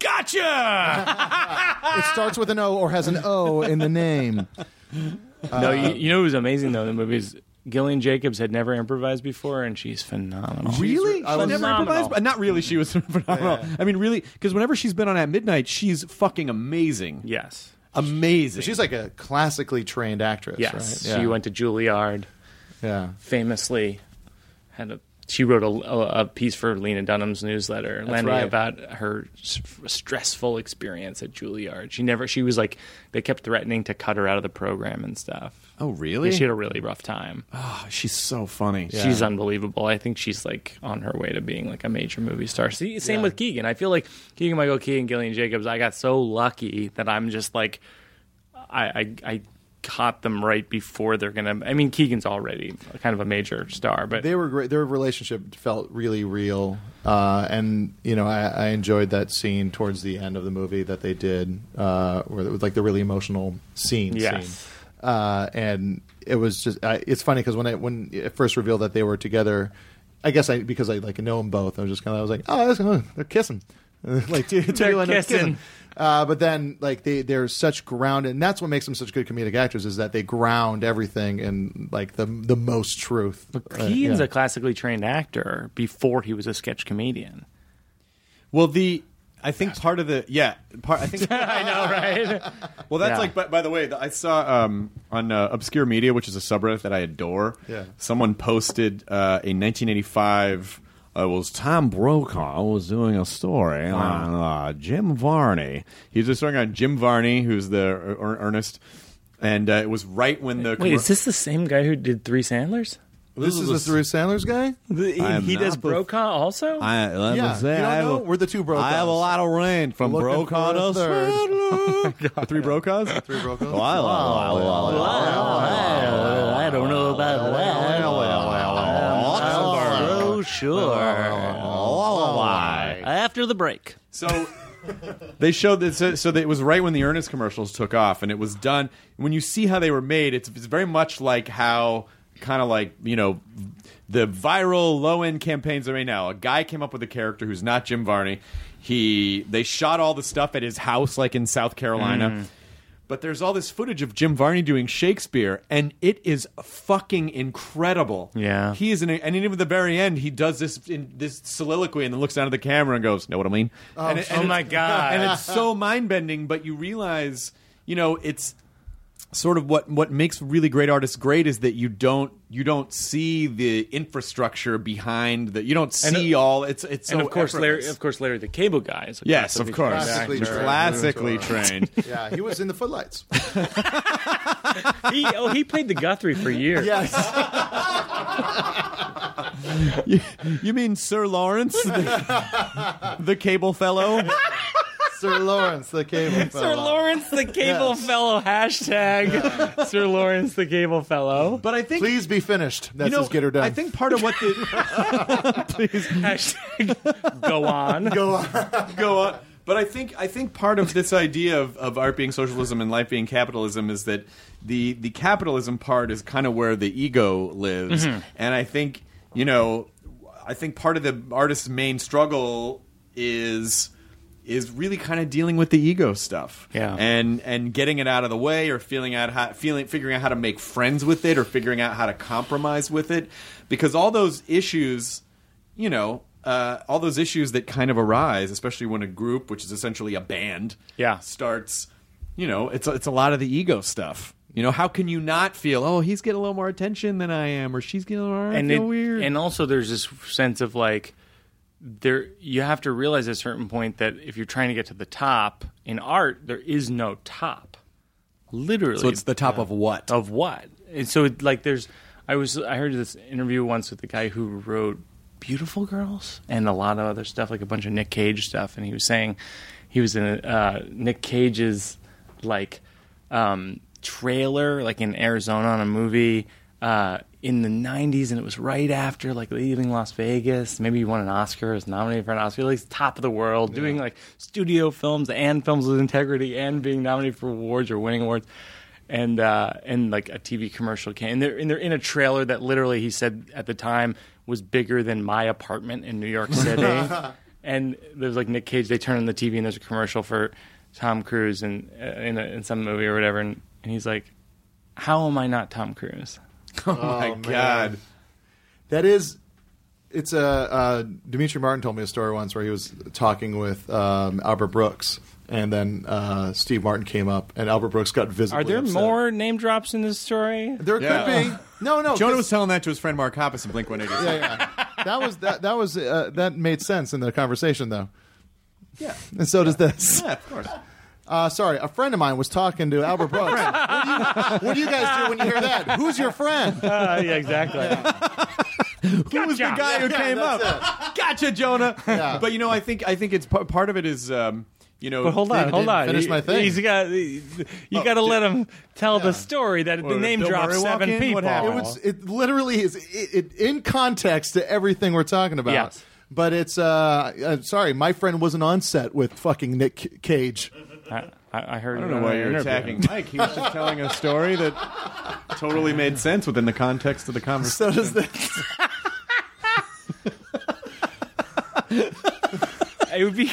Gotcha! It starts with an O or has an O in the name. No, you, you know what was amazing though in the movies? Gillian Jacobs had never improvised before, and she's phenomenal. Really? I She was- never Phenomenal. improvised? But not really. She was phenomenal. I mean, really, because whenever she's been on At Midnight, she's fucking amazing. Yes. Amazing. She's like a classically trained actress, Yes. right? She Yeah. went to Juilliard, Yeah. famously had a she wrote a, a, a piece for Lena Dunham's newsletter, Lenny, right. about her s- stressful experience at Juilliard. She never she was like, they kept threatening to cut her out of the program and stuff. Oh, really? Yeah, she had a really rough time. Oh, she's so funny. She's unbelievable. I think she's like on her way to being like a major movie star. See, same Yeah. with Keegan. I feel like Keegan Michael Key and Gillian Jacobs, I got so lucky that I'm just like, I, I, I caught them right before they're gonna. I mean, Keegan's already kind of a major star, but They were great. Their relationship felt really real, uh, and you know, I, I enjoyed that scene towards the end of the movie that they did, uh, where it was like the really emotional scene. Yes. Scene. Uh, and it was just. I, it's funny because when I when it first revealed that they were together, I guess I because I like know them both. I was just kind of I was like, oh, that's, oh they're kissing. like to, to They're end up kissing. kissing. Uh, but then, like they, they're such ground, and that's what makes them such good comedic actors is that they ground everything in like the the most truth. Uh, He's yeah. a classically trained actor before he was a sketch comedian. Well, the I think part of the yeah part I think I know, right? well that's Yeah. like by, by the way I saw um, on uh, Obscure Media, which is a subreddit that I adore. Yeah. Someone posted uh, a nineteen eighty-five. Uh, was Tom Brokaw was doing a story on uh, Jim Varney. He was a story on Jim Varney, who's the er- Ernest, and uh, it was right when the Wait, is this the same guy who did Three Sandlers? This is the Three Sandlers guy. He, am he not does bef- Brokaw also. I, let Yeah, me say, you don't I have know? a- We're the two Brokaws. I have a lot of rain from Looking Brokaw for a to third. Swindler. The three Brokaws? Three Brokaws. Oh, I, love- I love- I don't know about that. Oh, sure. After the break. So they showed this. So, so that it was right when the Ernest commercials took off, and it was done. When you see how they were made, it's, it's very much like how kind of like you know the viral low end campaigns are right now. A guy came up with a character who's not Jim Varney. He they shot all the stuff at his house, like in South Carolina. Mm. But there's all this footage of Jim Varney doing Shakespeare, and it is fucking incredible. Yeah. He is, an, and even at the very end, he does this in this soliloquy and then looks down at the camera and goes, "Know what I mean?" Oh, and it- oh and my it's- God. And it's so mind bending, but you realize, you know, it's sort of what what makes really great artists great is that you don't you don't see the infrastructure behind the you don't see And, uh, all it's it's so and of course, Larry, effortless. of course, Larry the Cable Guy is a Yes, of course. Classically He's trained. classically trained. Yeah, he was in the Footlights. He, oh, he played the Guthrie for years. Yes. you, you mean Sir Lawrence, the, the cable fellow? Sir Lawrence, the cable Sir fellow. Lawrence the Cable Yes. Fellow. Hashtag Sir Lawrence the Cable Fellow. But I think Please be finished. That's you know, his get her done. I think part of what the please Hashtag go on. Go on. go on. But I think I think part of this idea of, of art being socialism and life being capitalism is that the the capitalism part is kind of where the ego lives, Mm-hmm. and I think you know I think part of the artist's main struggle is is really kind of dealing with the ego stuff, Yeah. and and getting it out of the way, or feeling out how feeling figuring out how to make friends with it, or figuring out how to compromise with it, because all those issues, you know. Uh, all those issues that kind of arise, especially when a group, which is essentially a band, Yeah. starts, you know, it's it's a lot of the ego stuff. You know, how can you not feel, oh, he's getting a little more attention than I am, or she's getting a little more, I and feel it, weird. and also there's this sense of like there you have to realize at a certain point that if you're trying to get to the top in art, there is no top. Literally. so it's the top of what? Of what? And so it, like there's I was I heard this interview once with the guy who wrote Beautiful Girls and a lot of other stuff, like a bunch of Nick Cage stuff, and he was saying he was in a, uh, Nick Cage's like um, trailer, like in Arizona on a movie uh, in the nineties, and it was right after like Leaving Las Vegas. Maybe he won an Oscar, was nominated for an Oscar, like top of the world, doing like studio films and films with integrity, and being nominated for awards or winning awards. And uh, and like a T V commercial came, and they're and they're in a trailer that literally he said at the time was bigger than my apartment in New York City. And there's like Nick Cage. They turn on the T V and there's a commercial for Tom Cruise and uh, in, a, in some movie or whatever. And, and he's like, "How am I not Tom Cruise?" oh my man. god! That is, it's a. Uh, Dimitri Martin told me a story once where he was talking with um, Albert Brooks, and then uh, Steve Martin came up, and Albert Brooks got visibly Are there upset. more name drops in this story? There Yeah. could be. No, no. Jonah 'cause- was telling that to his friend Mark Hoppus in Blink one eighty-six. Yeah, yeah. That was that. That was uh, that made sense in the conversation, though. Yeah. And so does this. Yeah, of course. Uh, sorry, a friend of mine was talking to Albert Brooks. what, do you, what do you guys do when you hear that? Who's your friend? Uh, yeah, exactly. Who was the guy who came that's up? Gotcha, Jonah. Yeah. But you know, I think I think it's p- part of it is, um, you know. But hold on, David hold didn't on. finish He- my thing. He's got. You Oh, got to did- let him tell the story that the Or name Bill dropped Murray walk seven in? people. What happened? It was. It literally is it, it, in context to everything we're talking about. Yes. But it's. Uh, uh, sorry, my friend wasn't on set with fucking Nick C- Cage. I, I heard. I don't know why you're attacking Mike. He was just telling a story that totally made sense within the context of the conversation. So does this. it would be.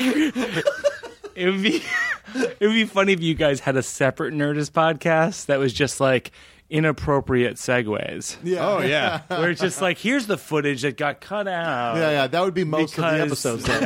It would be. It would be funny if you guys had a separate Nerdist podcast that was just like inappropriate segues. Yeah. Oh yeah. Where it's just like, here's the footage that got cut out. Yeah, yeah, that would be most because, of the episodes. Though.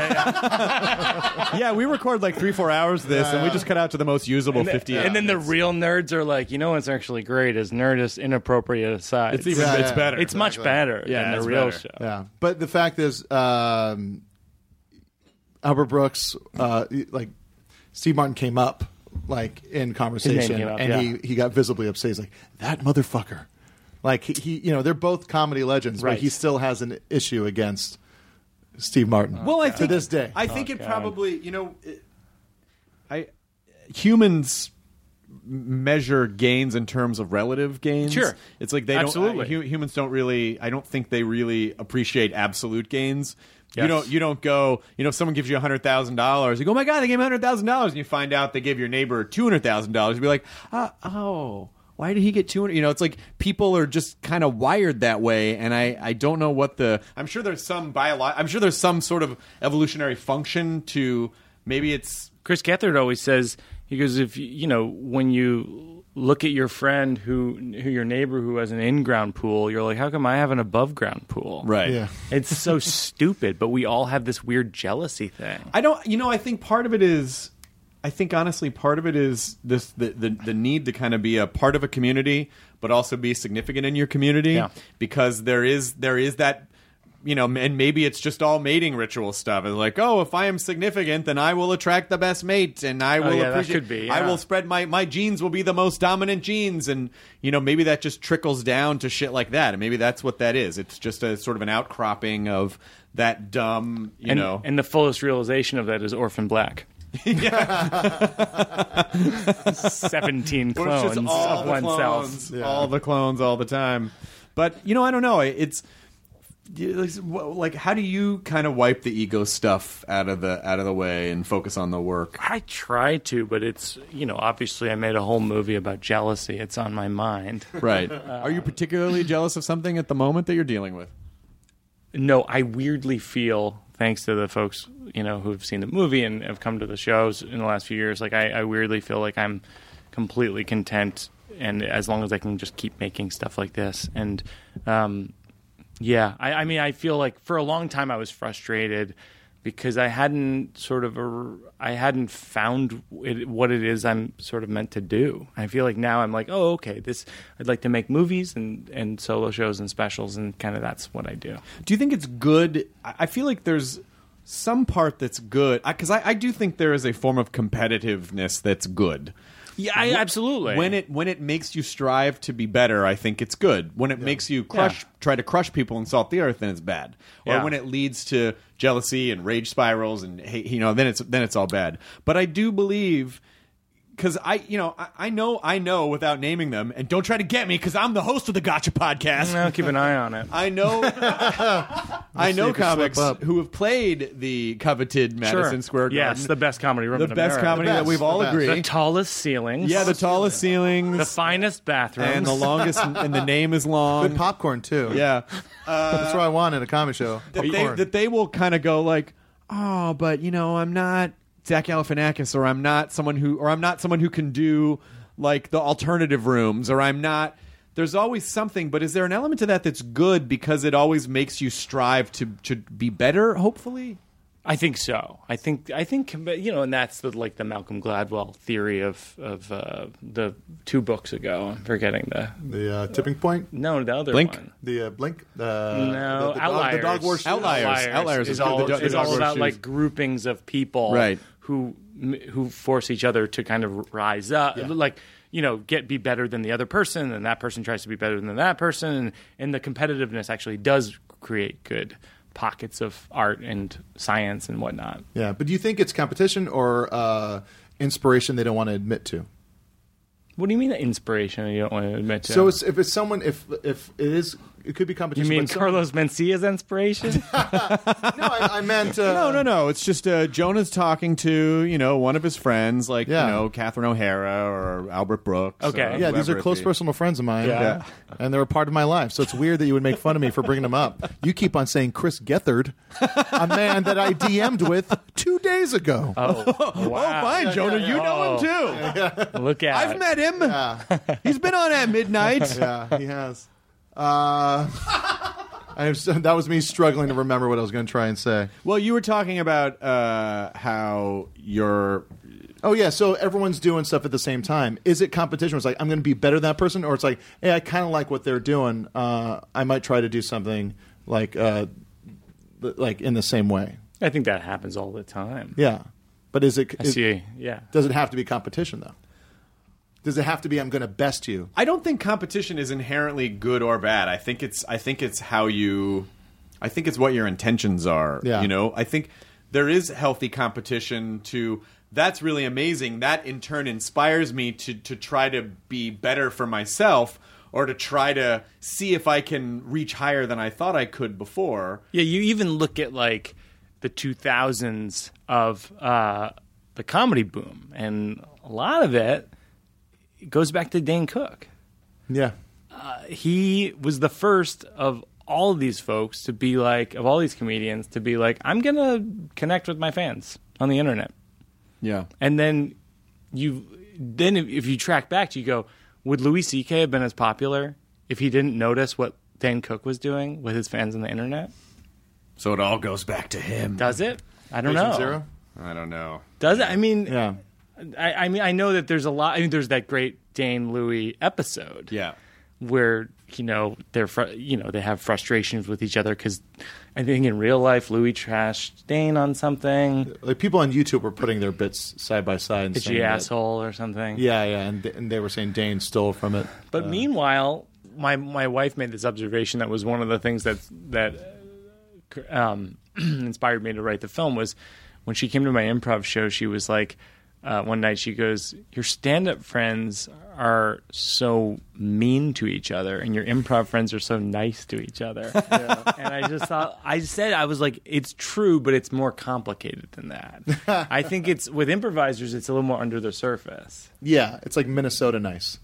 Yeah, we record like three, four hours of this, Yeah, and we yeah. just cut out to the most usable And, then- fifty. and then the minutes. real nerds are like, you know what's actually great is Nerdist inappropriate aside. It's even Yeah, it's yeah. better. It's much Exactly. better Yeah, than it's the real better. show. Yeah, but the fact is, um, Albert Brooks, uh, like Steve Martin came up like in conversation, came up, and yeah. he he got visibly upset. He's like, that motherfucker. Like he, he, you know, they're both comedy legends, Right. but he still has an issue against Steve Martin. Well, I to think this day. I think Oh, it God. probably, you know, it, I humans m- measure gains in terms of relative gains. Sure. It's like they Absolutely. don't. Uh, hu- humans don't really. I don't think they really appreciate absolute gains. You Yes. don't. You don't go. You know, if someone gives you a hundred thousand dollars, you go, "Oh my God, they gave me a hundred thousand dollars," and you find out they gave your neighbor two hundred thousand dollars. You'd be like, uh, "Oh." Why did he get two hundred? You know, it's like people are just kind of wired that way, and I, I don't know what the. I'm sure there's some biolo- I'm sure there's some sort of evolutionary function to maybe it's. Chris Gethard always says, he goes, if you you know, when you look at your friend who, who your neighbor who has an in-ground pool, you're like, how come I have an above-ground pool? Right. Yeah. It's so stupid, but we all have this weird jealousy thing. I don't. You know, I think part of it is. I think honestly, part of it is this the, the the need to kind of be a part of a community, but also be significant in your community. Yeah. Because there is there is that, you know, and maybe it's just all mating ritual stuff. It's like, oh, if I am significant, then I will attract the best mate, and I will yeah, that appreciate. could be, I yeah. will spread my my genes will be the most dominant genes, and you know, maybe that just trickles down to shit like that, and maybe that's what that is. It's just a sort of an outcropping of that dumb, you and, know. and the fullest realization of that is Orphan Black. Seventeen Or it's clones just all of the oneself. clones, all the clones all the time. But you know, I don't know. It's like, how do you kind of wipe the ego stuff out of the out of the way and focus on the work? I try to, but it's, you know, obviously I made a whole movie about jealousy. It's on my mind. Right. Are you particularly jealous of something at the moment that you're dealing with? No, I weirdly feel, thanks to the folks, you know, who've seen the movie and have come to the shows in the last few years, like I, I weirdly feel like I'm completely content, and as long as I can just keep making stuff like this. And um, yeah, I, I mean, I feel like for a long time I was frustrated because I hadn't sort of a, I hadn't found it, what it is I'm sort of meant to do. I feel like now I'm like, oh, okay, this I'd like to make movies and, and solo shows and specials, and kind of that's what I do. Do you think it's good? I I feel like there's some part that's good, because I, I, I do think there is a form of competitiveness that's good. Yeah, I, absolutely. When it when it makes you strive to be better, I think it's good. When it makes you crush, Yeah. try to crush people and salt the earth, then it's bad. Or Yeah. when it leads to jealousy and rage spirals and hate, you know, then it's then it's all bad. But I do believe, because I, you know, I, I know, I know without naming them, and don't try to get me because I'm the host of the Gotcha podcast. I'll keep an eye on it. I know, I see know if you comics slip up. who have played the coveted Madison Sure. Square Garden. Yes, the best comedy room the in best America. comedy The that best, we've all the best. agreed. The tallest ceilings. Yeah, the tallest ceilings, the finest bathrooms. and the longest, and the name is long. Good popcorn too. Yeah, That's what I want in a comedy show. that they, Popcorn. that they will kind of go like, oh, but you know, I'm not Zach Galifianakis, or I'm not someone who, or I'm not someone who can do like the alternative rooms, or I'm not. There's always something, but is there an element to that that's good because it always makes you strive to to be better? Hopefully. I think so. I think I think you know, and that's the like the Malcolm Gladwell theory of of uh, the two books ago. I'm forgetting the the uh, tipping point, no the other Blink? one. the uh, blink, uh, No, the, the outliers. Dog, the dog wore shoes. Outliers. Outliers is is good. all The do- the is dog all wore about shoes. like groupings of people, Right. Who who force each other to kind of rise up, like. You know, get be better than the other person, and that person tries to be better than that person, and, and the competitiveness actually does create good pockets of art and science and whatnot. Yeah, but do you think it's competition or uh, inspiration they don't want to admit to? What do you mean inspiration you don't want to admit to? So it's, if it's someone, if if it is it could be You competition. mean but some- Carlos Mencia's inspiration? No, I, I meant uh, No, no, no. It's just uh, Jonah's talking to, you know, one of his friends, like, Yeah. you know, Catherine O'Hara or Albert Brooks. Okay. or Yeah, these whoever are it close be. personal friends of mine. Yeah. And they're a part of my life. So it's weird that you would make fun of me for bringing them up. You keep on saying Chris Gethard, a man that I D M'd with two days ago. Oh, wow. Oh, fine, Jonah. You know him, too. Look at I've met him. He's been on at midnight. Yeah, he has. Uh, I have, that was me struggling to remember what I was going to try and say. Well, you were talking about uh, how you're... Oh, yeah, so everyone's doing stuff at the same time. Is it competition? It's like, I'm going to be better than that person? Or it's like, hey, I kind of like what they're doing. Uh, I might try to do something like uh, like in the same way. I think that happens all the time. Yeah. But is it... I is- see. Yeah. Does it have to be competition, though? Does it have to be I'm going to best you? I don't think competition is inherently good or bad. I think it's I think it's how you I think it's what your intentions are. Yeah. You know, I think there is healthy competition to that's really amazing. That in turn inspires me to to try to be better for myself or to try to see if I can reach higher than I thought I could before. Yeah, you even look at like the two thousands of uh, the comedy boom, and a lot of it goes back to Dane Cook. Yeah. He was the first of all of these folks to be like, of all these comedians, to be like, I'm going to connect with my fans on the internet. Yeah. And then you, then if, if you track back, you go, would Louis C K have been as popular if he didn't notice what Dane Cook was doing with his fans on the internet? So it all goes back to him. Does it? I don't Patient know. Zero? I don't know. Does it? I mean, Yeah. I, I mean, I know that there's a lot. I mean, there's that great Dane Louis episode, Yeah. where you know they're fr- you know they have frustrations with each other because I think in real life Louis trashed Dane on something. Like people on YouTube were putting their bits side by side and Is saying she that- asshole or something? Yeah, yeah, and, and they were saying Dane stole from it. But meanwhile, my my wife made this observation that was one of the things that that um, inspired me to write the film was when she came to my improv show. She was like, uh, one night she goes, "Your stand-up friends are so mean to each other, and your improv friends are so nice to each other." Yeah. And I just thought, I said, I was like, it's true, but it's more complicated than that. I think it's with improvisers, it's a little more under the surface. Yeah, it's like Minnesota nice.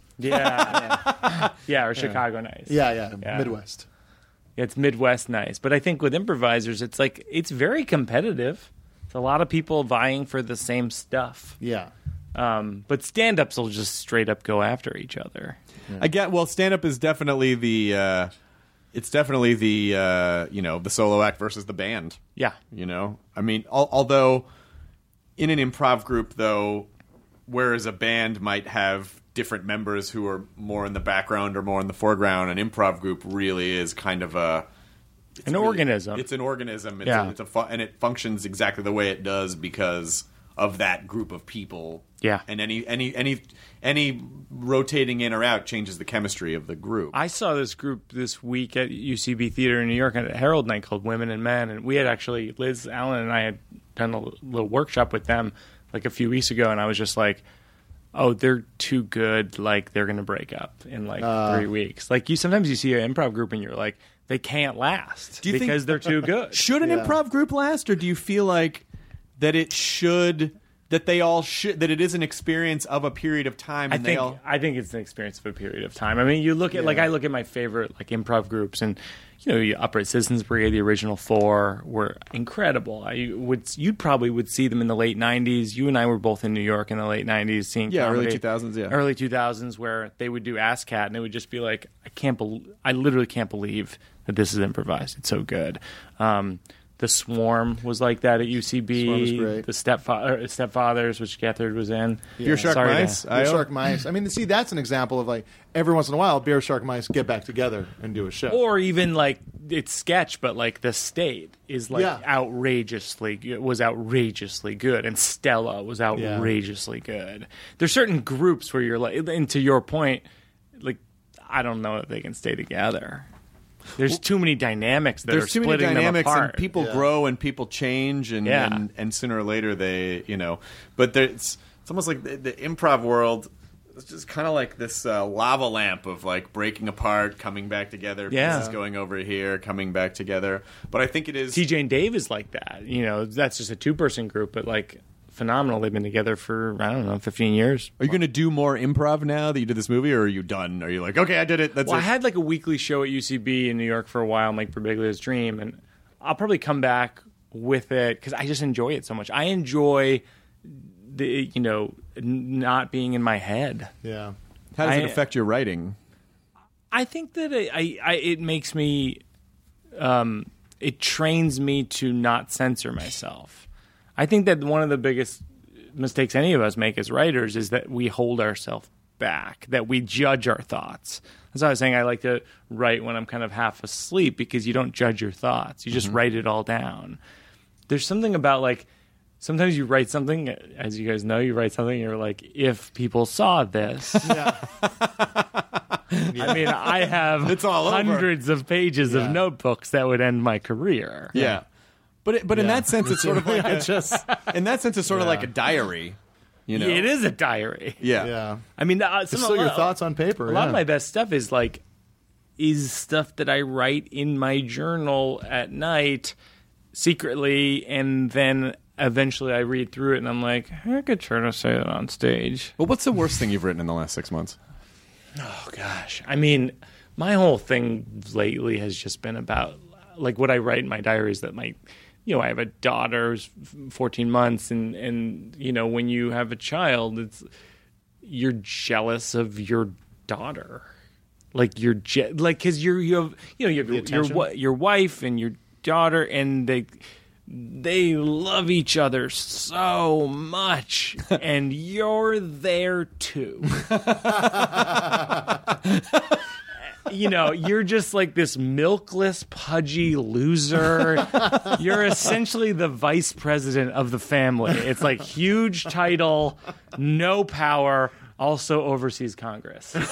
Yeah, yeah, or Chicago nice. Yeah, yeah, Yeah. Midwest. It's Midwest nice. But I think with improvisers, it's like, it's very competitive. It's a lot of people vying for the same stuff. Yeah. Um, but stand-ups will just straight up go after each other. I get. Well, stand up is definitely the. Uh, it's definitely the. Uh, you know, the solo act versus the band. Yeah. You know, I mean, al- although in an improv group, though, whereas a band might have different members who are more in the background or more in the foreground, an improv group really is kind of a. It's An really- organism. It's an organism. It's Yeah. A, it's a fu- and it functions exactly the way it does because of that group of people. Yeah. And any any any any rotating in or out changes the chemistry of the group. I saw this group this week at U C B Theater in New York at a Herald night called Women and Men, and we had actually, Liz Allen and I had done a little workshop with them like a few weeks ago, and I was just like, oh, they're too good, like they're going to break up in like Uh. three weeks. Like you sometimes you see an improv group and you're like, they can't last Do you think- because they're too good. Should an Yeah. improv group last, or do you feel like that it should, that they all should, that it is an experience of a period of time, I and they think all? I think it's an experience of a period of time. I mean, you look at like I look at my favorite like improv groups, and you know, you Upright Citizens Brigade, the original four were incredible. I would you'd probably would see them in the late nineties. You and I were both in New York in the late nineties, seeing Yeah, early comedy. two thousands, yeah. early two thousands, where they would do ASCAT, and it would just be like, I can't believe, I literally can't believe that this is improvised. It's so good. Um, The Swarm was like that at U C B. Swarm was great. The Stepfa- or Stepfathers, which Gethard was in. Beer Shark Sorry to- Mice? Beer I- Shark Mice. I mean, see, that's an example of like every once in a while, Beer Shark Mice get back together and do a show. Or even like it's sketch, but like the State is like Yeah. outrageously it was outrageously good, and Stella was outrageously good. There's certain groups where you're like, and to your point, like I don't know if they can stay together. There's too many dynamics that There's are too many splitting dynamics, them apart. and people Yeah. grow and people change, and, Yeah. and and sooner or later they, you know. But there's, it's almost like the, the improv world. it's just kind of like this uh, lava lamp of like breaking apart, coming back together, Yeah. pieces going over here, coming back together. But I think it is T J and Dave is like that. You know, that's just a two-person group, but like phenomenal. They've been together for, I don't know, fifteen years. Are you going to do more improv now that you did this movie, or are you done? Are you like, okay, I did it, that's Well, it? I had like a weekly show at U C B in New York for a while, Mike Birbiglia's Dream, and I'll probably come back with it because I just enjoy it so much. I enjoy the, you know, n- not being in my head. Yeah. How does I- it affect your writing? I think that it, I, I, it makes me, um, it trains me to not censor myself. I think that one of the biggest mistakes any of us make as writers is that we hold ourselves back, that we judge our thoughts. That's why I was saying I like to write when I'm kind of half asleep because you don't judge your thoughts. You just write it all down. There's something about like, sometimes you write something, as you guys know, you write something and you're like, if people saw this. Yeah. I mean, I have It's all over. hundreds of pages of notebooks that would end my career. Yeah. But it, but in Yeah. that sense, it's sort of like a, just in that sense, it's sort of Yeah. like a diary. You know, It is a diary. Yeah. yeah. I mean, uh, some, Just still a your lot- thoughts on paper. A lot yeah. of my best stuff is like, is stuff that I write in my journal at night secretly, and then eventually I read through it and I'm like, I could try to say that on stage. Well, what's the worst thing you've written in the last six months? Oh gosh, I mean, my whole thing lately has just been about like what I write in my diaries that my, you know, I have a daughter who's fourteen months, and and you know, when you have a child, it's you're jealous of your daughter, like you're je- like because you're you have you know you have your your, attention? wi- your wife and your daughter, and they they love each other so much, and you're there too. You know, you're just like this milkless, pudgy loser. You're essentially the vice president of the family. It's like huge title, no power, also oversees Congress. And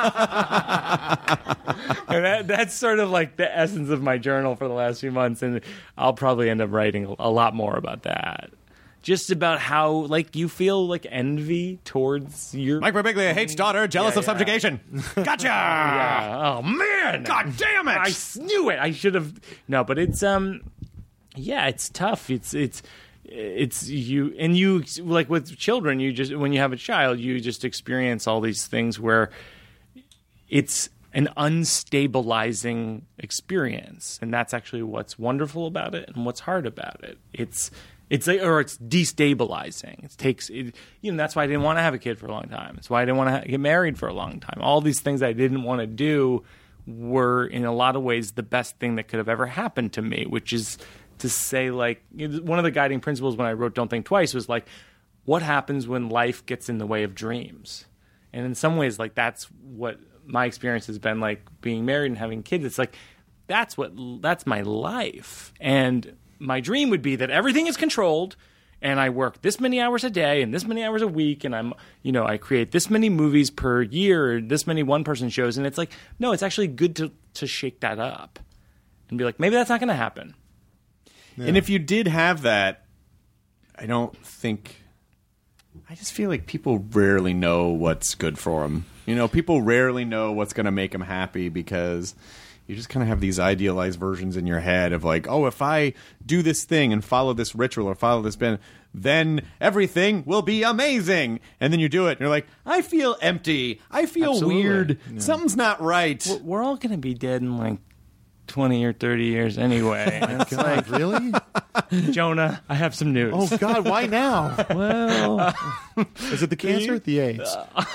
that, that's sort of like the essence of my journal for the last few months, and I'll probably end up writing a lot more about that. Just about how, like, you feel like envy towards your... Mike Birbiglia hates daughter, jealous Yeah, of yeah. subjugation. Gotcha! Yeah. Oh man! God damn it! I knew it. I should have. No, but it's um, yeah, it's tough. It's it's it's you and you like with children. You just when you have a child, you just experience all these things where it's an unstabilizing experience, and that's actually what's wonderful about it and what's hard about it. It's It's like, or it's destabilizing. It takes, it, you know, that's why I didn't want to have a kid for a long time. It's why I didn't want to ha- get married for a long time. All these things I didn't want to do were, in a lot of ways, the best thing that could have ever happened to me, which is to say, like, you know, one of the guiding principles when I wrote Don't Think Twice was like, what happens when life gets in the way of dreams? And in some ways, like, that's what my experience has been like being married and having kids. It's like, that's what, that's my life. And my dream would be that everything is controlled and I work this many hours a day and this many hours a week, and I'm, you know, I create this many movies per year, or this many one-person shows. And it's like, no, it's actually good to, to shake that up and be like, maybe that's not going to happen. Yeah. And if you did have that, I don't think... I just feel like people rarely know what's good for them. You know, people rarely know what's going to make them happy because... you just kind of have these idealized versions in your head of like, oh, if I do this thing and follow this ritual or follow this band, then everything will be amazing. And then you do it, and you're like, I feel empty. I feel Absolutely. weird. Yeah. Something's not right. We're, we're all going to be dead in like twenty or thirty years anyway. And it's God, really? Jonah, I have some news. Oh, God, why now? Well, is it the cancer or the AIDS?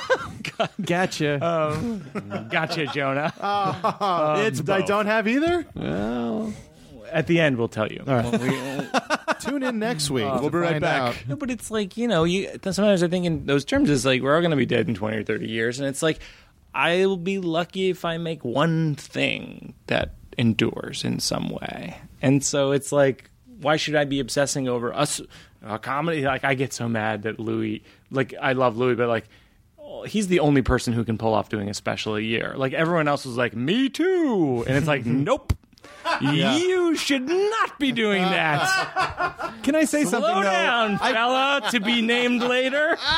Gotcha. Um, gotcha, Jonah. Oh, it's, I don't have either? Well, at the end, we'll tell you. All right. When we- uh, Tune in next week. we'll to be right find back. out. No, but it's like, you know, you sometimes I think in those terms is like we're all going to be dead in twenty or thirty years, and it's like I'll be lucky if I make one thing that endures in some way. And so it's like, why should I be obsessing over us a comedy? Like, I get so mad that Louis, like, I love Louis, but like, he's the only person who can pull off doing a special a year. Like, everyone else was like, me too. And it's like, nope. Yeah. You should not be doing that. Can I say Slow something, though? down, I- fella, to be named later.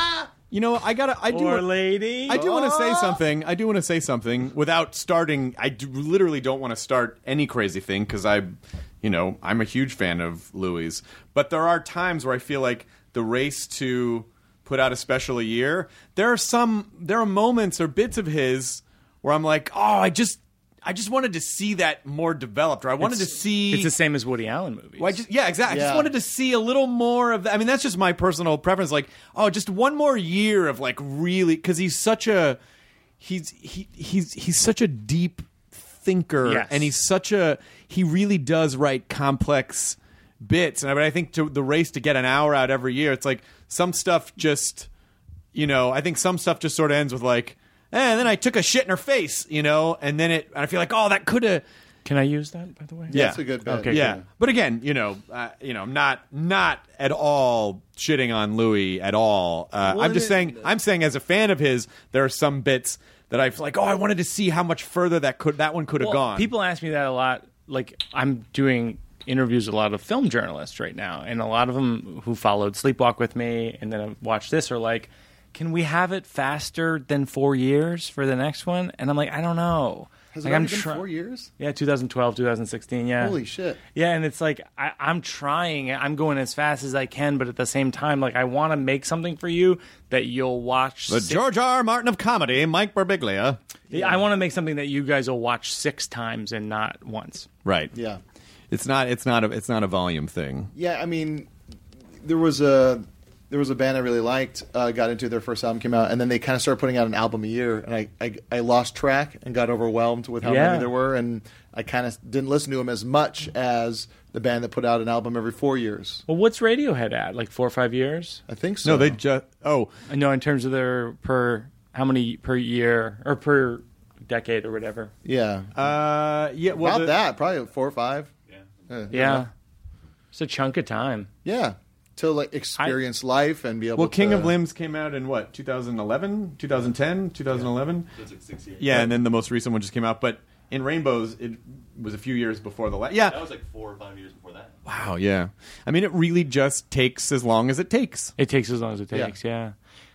You know, I gotta. I do. Or wa- lady. I do want to say something. I do want to say something without starting. I do, literally don't want to start any crazy thing because I, you know, I'm a huge fan of Louis. But there are times where I feel like the race to put out a special a year. There are some. There are moments or bits of his where I'm like, oh, I just. I just wanted to see that more developed, or I wanted It's- to see. It's the same as Woody Allen movies. Well, I just, yeah, exactly. I Yeah. just wanted to see a little more of that. I mean, that's just my personal preference. Like, oh, just one more year of like really, because he's such a he's he he's he's such a deep thinker, Yes. and he's such a he really does write complex bits. And I, but I think to the race to get an hour out every year, it's like some stuff just, you know, I think some stuff just sort of ends with like. Eh, and then I took a shit in her face, you know, and then it. And I feel like, oh, that could have. Can I use that, by the way? Yeah, That's a good bit. Okay, yeah, cool. but again, you know, uh, you know, not not at all shitting on Louis at all. Uh, Well, I'm just it- saying, I'm saying as a fan of his, there are some bits that I feel like, oh, I wanted to see how much further that could that one could have Well, gone. People ask me that a lot. Like, I'm doing interviews with a lot of film journalists right now, and a lot of them who followed Sleepwalk with me and then have watched this are like, can we have it faster than four years for the next one? And I'm like, I don't know. Has like, it I'm already been try- four years? Yeah, twenty twelve, twenty sixteen, yeah. Holy shit. Yeah, and it's like, I, I'm trying. I'm going as fast as I can, but at the same time, like, I want to make something for you that you'll watch. the six- George R. R. Martin of comedy, Mike Birbiglia. Yeah, I want to make something that you guys will watch six times and not once. Right. Yeah. It's not. It's not. A, it's not a volume thing. Yeah, I mean, there was a there was a band I really liked. Uh, got into their first album came out, and then they kind of started putting out an album a year, and I I, I lost track and got overwhelmed with how Yeah. many there were, and I kind of didn't listen to them as much as the band that put out an album every four years. Well, what's Radiohead at? Like four or five years? I think so. No, they just. Oh, I know in terms of their per how many per year or per decade or whatever. yeah, uh, yeah. Well, about the- that probably four or five. Yeah, Yeah, it's a chunk of time. yeah. To like experience life and be able. Well, King to, of Limbs came out in what, twenty eleven, twenty ten, twenty eleven? Yeah, like six years. Yeah, and then the most recent one just came out. But in Rainbows, it was a few years before the last. Yeah. That was like four or five years before that. Wow, yeah. I mean, it really just takes as long as it takes. It takes as long as it takes. Yeah.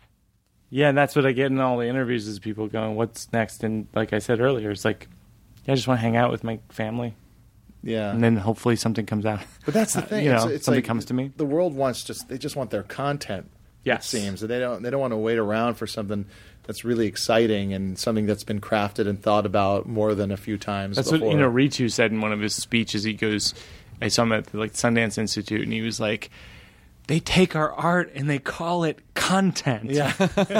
Yeah, and that's what I get in all the interviews is people going, "What's next?" And like I said earlier, it's like, yeah, I just want to hang out with my family, Yeah, and then hopefully something comes out. But that's the Uh, thing. you know, it's, it's something like comes to me. The world wants just they just want their content. Yes. It seems they don't they don't want to wait around for something that's really exciting and something that's been crafted and thought about more than a few times. That's before. what you know. Ritu said in one of his speeches. He goes, "I saw him at the, like Sundance Institute, and he was like." They take our art and they call it content. Yeah.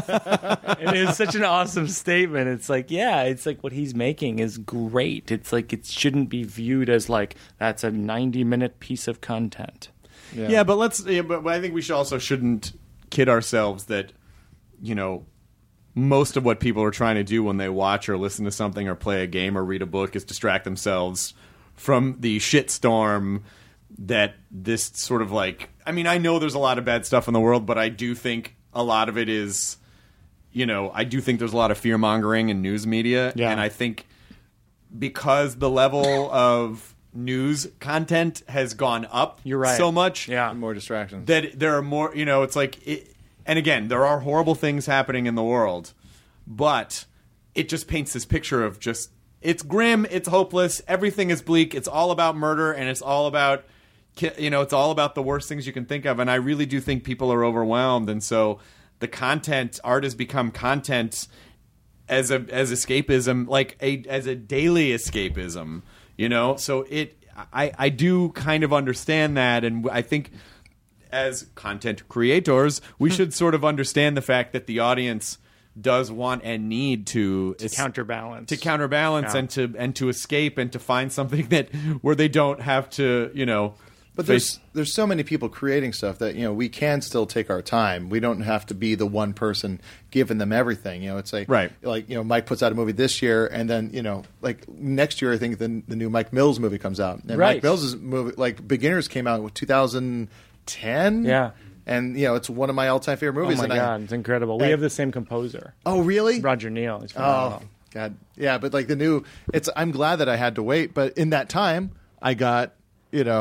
And it was such an awesome statement. It's like, yeah, it's like what he's making is great. It's like it shouldn't be viewed as like that's a ninety minute piece of content. Yeah. Yeah, but let's. Yeah, but I think we should also shouldn't kid ourselves that, you know, most of what people are trying to do when they watch or listen to something or play a game or read a book is distract themselves from the shitstorm that this sort of like. I mean, I know there's a lot of bad stuff in the world, but I do think a lot of it is, you know, I do think there's a lot of fear mongering in news media, Yeah. and I think because the level of news content has gone up You're right. so much, Yeah. more distractions. that there are more, you know, it's like, it, and again, there are horrible things happening in the world, but it just paints this picture of just, it's grim, it's hopeless, everything is bleak, it's all about murder, and it's all about, ki- you know, it's all about the worst things you can think of, and I really do think people are overwhelmed, and so the content, art has become content as a as escapism, like a as a daily escapism, you know. So it, I I do kind of understand that, and I think as content creators, we should sort of understand the fact that the audience does want and need to, To counterbalance. to counterbalance Yeah. and to and to escape and to find something that where they don't have to, you know. But face- there's there's so many people creating stuff that you know we can still take our time. We don't have to be the one person giving them everything. You know, it's like Right. like you know Mike puts out a movie this year, and then you know like next year I think the the new Mike Mills movie comes out. And Right. Mike Mills' movie like Beginners came out in two thousand ten. Yeah. and you know it's one of my all time favorite Oh movies. my and I- god, it's incredible. We and- have the same composer, oh really? Roger Neal. He's Oh phenomenal. god, yeah. But like the new, it's I'm glad that I had to wait. But in that time, I got you know.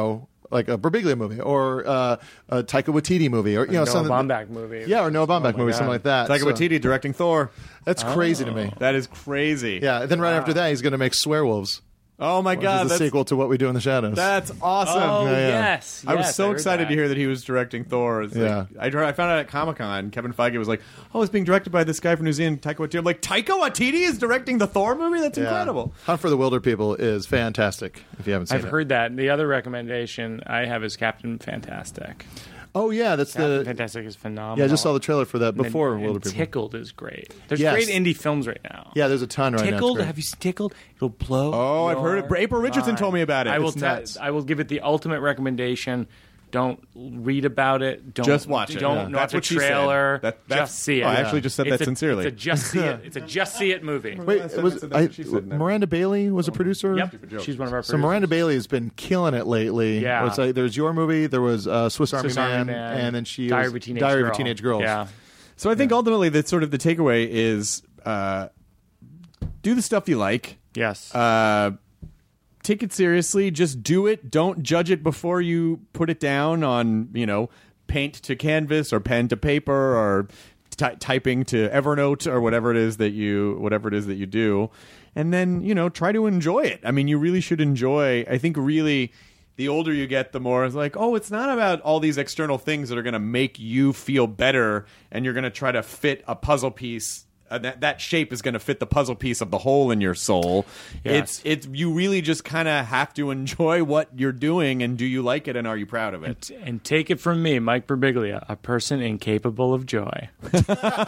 like a Birbiglia movie or uh, a Taika Waititi movie or you know Noah something. Baumbach movie. Yeah, or Noah Baumbach Oh my movie, God. something like that. Taika So- Waititi directing Thor. That's crazy to me. That is crazy. Yeah, then right after that, he's going to make Swearwolves. Oh my Which God, is a that's, sequel to What We Do in the Shadows. that's awesome. Oh, Yeah, yeah. yes. I was yes, so heard excited that. to hear that he was directing Thor. It's Yeah. like, I, dr- I found out at Comic Con, Kevin Feige was like, "Oh, it's being directed by this guy from New Zealand, Taika Waititi." I'm like, Taika Waititi is directing the Thor movie? That's Yeah. incredible. Hunt for the Wilder People is fantastic. If you haven't seen I've it, heard that. The other recommendation I have is Captain Fantastic. Oh yeah, that's Captain the. Fantastic is phenomenal. Yeah, I just saw the trailer for that And- before and Wilder People. Tickled is great. There's Yes. great indie films right now. Yeah, there's a ton right now. It's Tickled, great. have you seen Tickled? It'll blow. Oh, I've heard it. your April Richardson mind. told me about it. I will. It's te- nuts. I will give it the ultimate recommendation. Don't read about it. Don't Just watch it. Don't Yeah. watch That's a what she said. trailer. That- that's- just see it. oh, I actually just said It's that a- sincerely. It's a just see it. It's a just see it movie. Wait, That's- was that's I, what she said in Miranda Bailey was a producer? Yep, she's one of our. So producers. Miranda Bailey has been killing it lately. Yeah. It's like, there's your movie, there was uh, Swiss, Army, Swiss Man, Army Man, and then she Diary was of a Teenage Diary Girl. of a Teenage Girl. Yeah. So I think ultimately that sort of the takeaway is uh, do the stuff you like. Yes. Uh, take it seriously. Just do it. Don't judge it before you put it down on, you know, paint to canvas or pen to paper or ty- typing to Evernote or whatever it is that you whatever it is that you do. And then, you know, try to enjoy it. I mean, you really should enjoy. I think really the older you get, the more it's like, oh, it's not about all these external things that are going to make you feel better and you're going to try to fit a puzzle piece. Uh, that that shape is going to fit the puzzle piece of the hole in your soul. Yes. It's it's you really just kind of have to enjoy what you're doing, and do you like it, and are you proud of it? And, and take it from me, Mike Birbiglia, a person incapable of joy. Thanks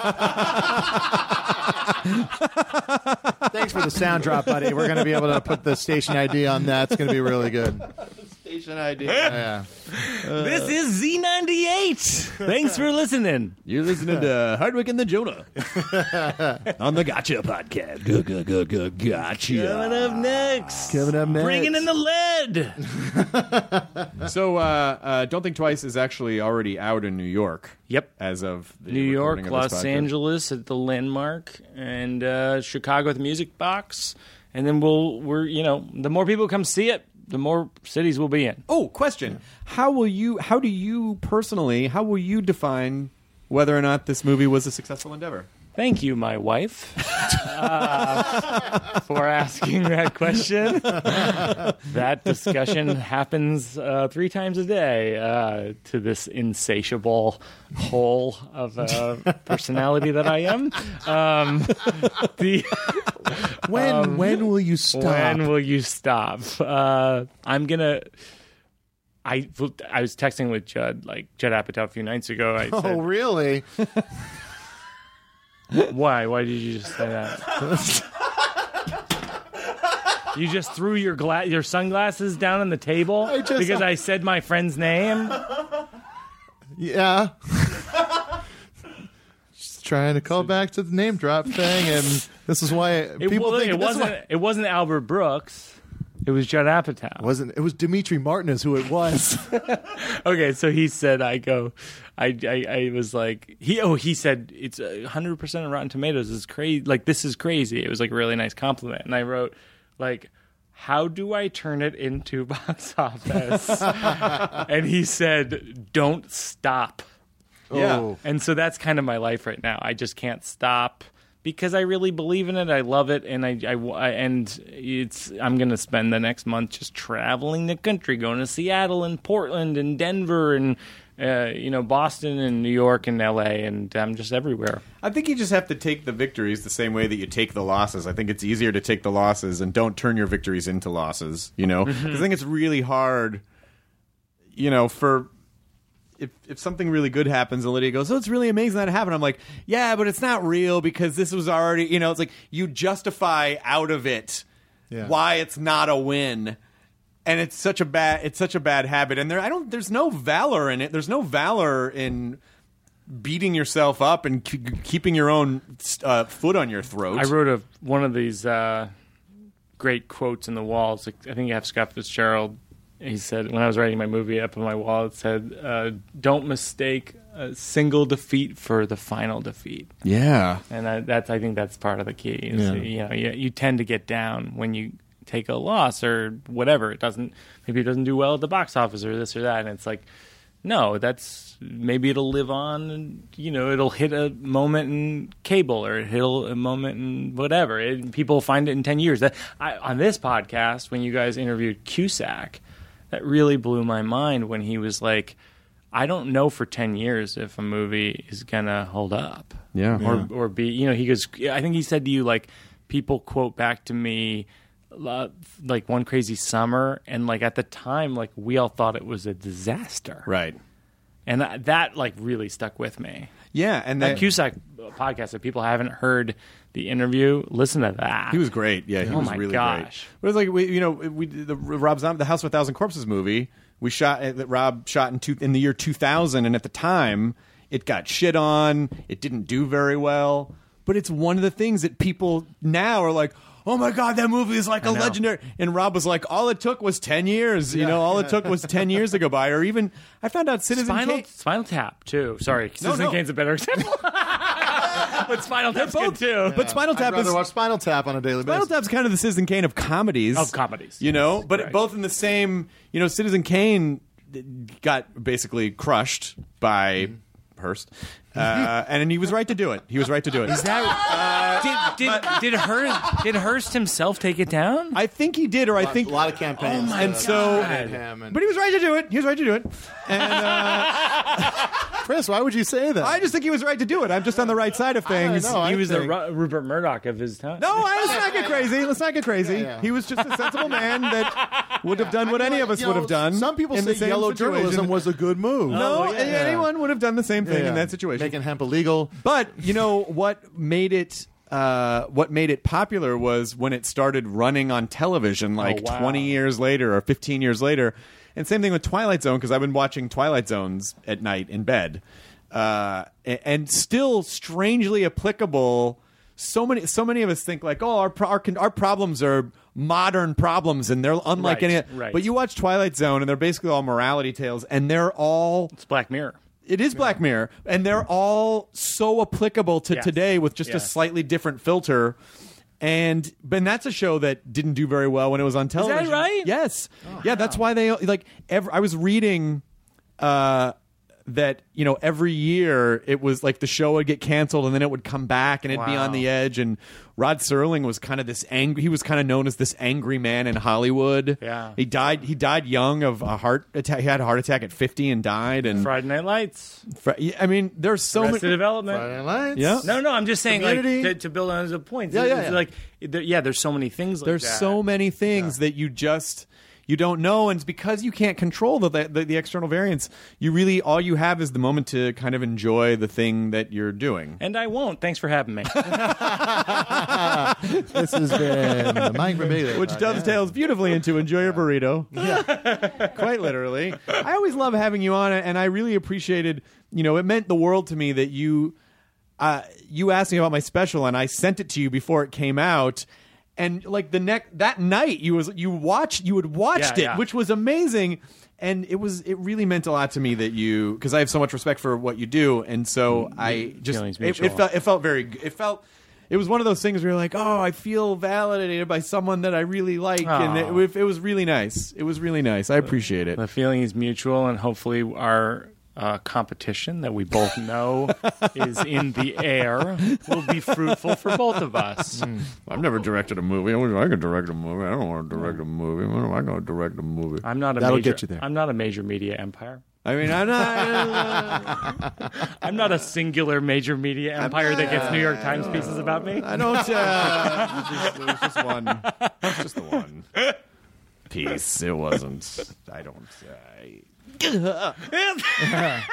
for the sound drop, buddy. We're going to be able to put the station I D on that. It's going to be really good. Station idea. Yeah. This is Z ninety-eight. Thanks for listening. You're listening to Hardwick and the Jonah on the Gotcha podcast. Gotcha. Coming up next. Coming up next. Bringing in the lead. So, uh, uh, Don't Think Twice is actually already out in New York. Yep. As of the New York, recording of this Los podcast. Angeles at the Landmark, and uh, Chicago at the Music Box. And then we'll, we're, you know, the more people come see it, the more cities we'll be in. Oh, question. How will you, how do you personally, how will you define whether or not this movie was a successful endeavor? Thank you, my wife, uh, for asking that question. That discussion happens uh, three times a day uh, to this insatiable hole of uh, personality that I am. Um, the, When Um, when will you stop? When will you stop? Uh, I'm gonna. I I was texting with Judd, like Judd Apatow, a few nights ago. I Oh, said, really? Why? Why did you just say that? You just threw your gla- your sunglasses down on the table I just- because I said my friend's name. Yeah. Just trying to call back to the name drop thing, and this is why It, people wa- think it this is wasn't. why- It wasn't Albert Brooks. It was Judd Apatow. wasn't it was Dimitri Martinez who it was. Okay, so he said, I go, I, I, I was like, he, oh, he said, it's one hundred percent on Rotten Tomatoes. It's crazy. Like, this is crazy. It was like a really nice compliment. And I wrote, like, how do I turn it into box office? And he said, don't stop. Yeah. Oh. And so that's kind of my life right now. I just can't stop because I really believe in it. I love it, and I, I, I and it's. I'm gonna spend the next month just traveling the country, going to Seattle and Portland and Denver and uh, you know Boston and New York and L A, and I'm just everywhere. I think you just have to take the victories the same way that you take the losses. I think it's easier to take the losses and don't turn your victories into losses, you know? 'Cause I think it's really hard, you know, for... If, if something really good happens and Lydia goes, oh, it's really amazing that it happened. I'm like, yeah, but it's not real because this was already, you know, it's like you justify out of it Yeah. why it's not a win. And it's such a bad, it's such a bad habit. And there, I don't, there's no valor in it. There's no valor in beating yourself up and k- keeping your own uh, foot on your throat. I wrote a one of these uh, great quotes in the wall. It's like, I think you have Scott Fitzgerald. He said, when I was writing my movie up on my wall, it said, uh, don't mistake a single defeat for the final defeat. Yeah. And I, that's, I think that's part of the key. Is, Yeah. You know, you, you tend to get down when you take a loss or whatever. It doesn't. Maybe it doesn't do well at the box office or this or that. And it's like, no, that's maybe it'll live on. And, you know, it'll hit a moment in cable or hit a moment in whatever. It, people find it in ten years. That I, on this podcast, when you guys interviewed Cusack, that really blew my mind when he was like, I don't know for ten years if a movie is going to hold up. Yeah. Or, yeah. or be, you know, he goes, I think he said to you, like, people quote back to me, uh, like, One Crazy Summer. And, like, at the time, like, we all thought it was a disaster. Right. And that, that like, really stuck with me. Yeah. And that that Cusack podcast, if people haven't heard the interview, listen to that. He was great. Yeah, he oh was my really gosh. great. It was like, we, you know, we the Rob Zombie, the House of a Thousand Corpses movie, we shot, that Rob shot in, two, in the year two thousand, and at the time, it got shit on. It didn't do very well. But it's one of the things that people now are like, oh my God, that movie is like a legendary. And Rob was like, all it took was ten years. You Yeah. know, all it took was ten years to go by. Or even, I found out Citizen Spinal, Kane. Spinal Tap, too. Sorry, No, Citizen no. Kane's a better example. But Spinal Tap's good, too. But Spinal Tap I'd rather is. watch Spinal Tap on a daily Spinal basis. Tap's kind of the Citizen Kane of comedies. Of comedies, You know, yes, but right. both in the same, you know, Citizen Kane got basically crushed by Hearst. Uh, and he was right to do it. He was right to do it. Is that, did did did Hearst, did Hearst himself take it down? I think he did, or I think a lot of campaigns. Oh my and so, God. him and- but he was right to do it. He was right to do it. And uh, Chris, why would you say that? I just think he was right to do it. I'm just on the right side of things. know. he I was think- the Ru- Rupert Murdoch of his time. No, I, let's not get crazy. Let's not get crazy. Yeah, yeah. He was just a sensible man that would have done what I mean, any of us you would know, have done. Some people in say the same yellow situation. journalism was a good move. No, Oh, yeah. anyone would have done the same thing Yeah. in that situation. Making hemp illegal. But you know what made it uh, what made it popular was when it started running on television, like Oh, wow. twenty years later or fifteen years later. And same thing with Twilight Zone, because I've been watching Twilight Zones at night in bed, uh, and, and still strangely applicable. So many, so many of us think like, oh, our pro- our, our problems are modern problems, and they're unlike Right, any. right. But you watch Twilight Zone, and they're basically all morality tales, and they're all. It's Black Mirror. It is Black Mirror, and they're all so applicable to Yes. today with just a Yes. slightly different filter. And but that's a show that didn't do very well when it was on television. right? Yes. yeah, that's why they like. Every, I was reading uh, that you know every year it was like the show would get canceled and then it would come back and it'd be Wow. on the edge. And Rod Serling was kind of this angry. He was kind of known as this angry man in Hollywood. Yeah. he died. He died young of a heart attack. He had a heart attack at fifty and died. And Friday Night Lights. Fr- yeah, I mean, there's so Arrested many. Development. Friday Nights. Yeah. No, no, I'm just saying, like, Community. to, to build on the points. Yeah, It's yeah, yeah. Like, there, yeah, there's so many things like There's that. so many things that you just you don't know, and it's because you can't control the, the the external variance. You really all you have is the moment to kind of enjoy the thing that you're doing. And I won't. Thanks for having me. This has been the Mike Birbiglia. Which dovetails beautifully into enjoy your burrito. Quite literally. I always love having you on, and I really appreciated. You know, it meant the world to me that you uh, you asked me about my special, and I sent it to you before it came out. And like the next that night, you was you watched you had watched Yeah, it, yeah. which was amazing, and it was it really meant a lot to me that you because I have so much respect for what you do, and so I just feelings it, it mutual. felt it felt very g- it felt. It was one of those things where you're like, oh, I feel validated by someone that I really like, and Aw. it, it was really nice. It was really nice. I appreciate it. The feeling is mutual, and hopefully our uh, competition that we both know is in the air will be fruitful for both of us. I've never directed a movie. I can direct a movie. I don't want to direct a movie. When am I going to direct a movie? I'm not a That'll major, get you there. I'm not a major media empire. I mean, I'm not. I'm not a singular major media empire that gets New York Times pieces about me. I don't. Uh, it, was just, it was just one. It was just the one piece. It wasn't. I don't. I,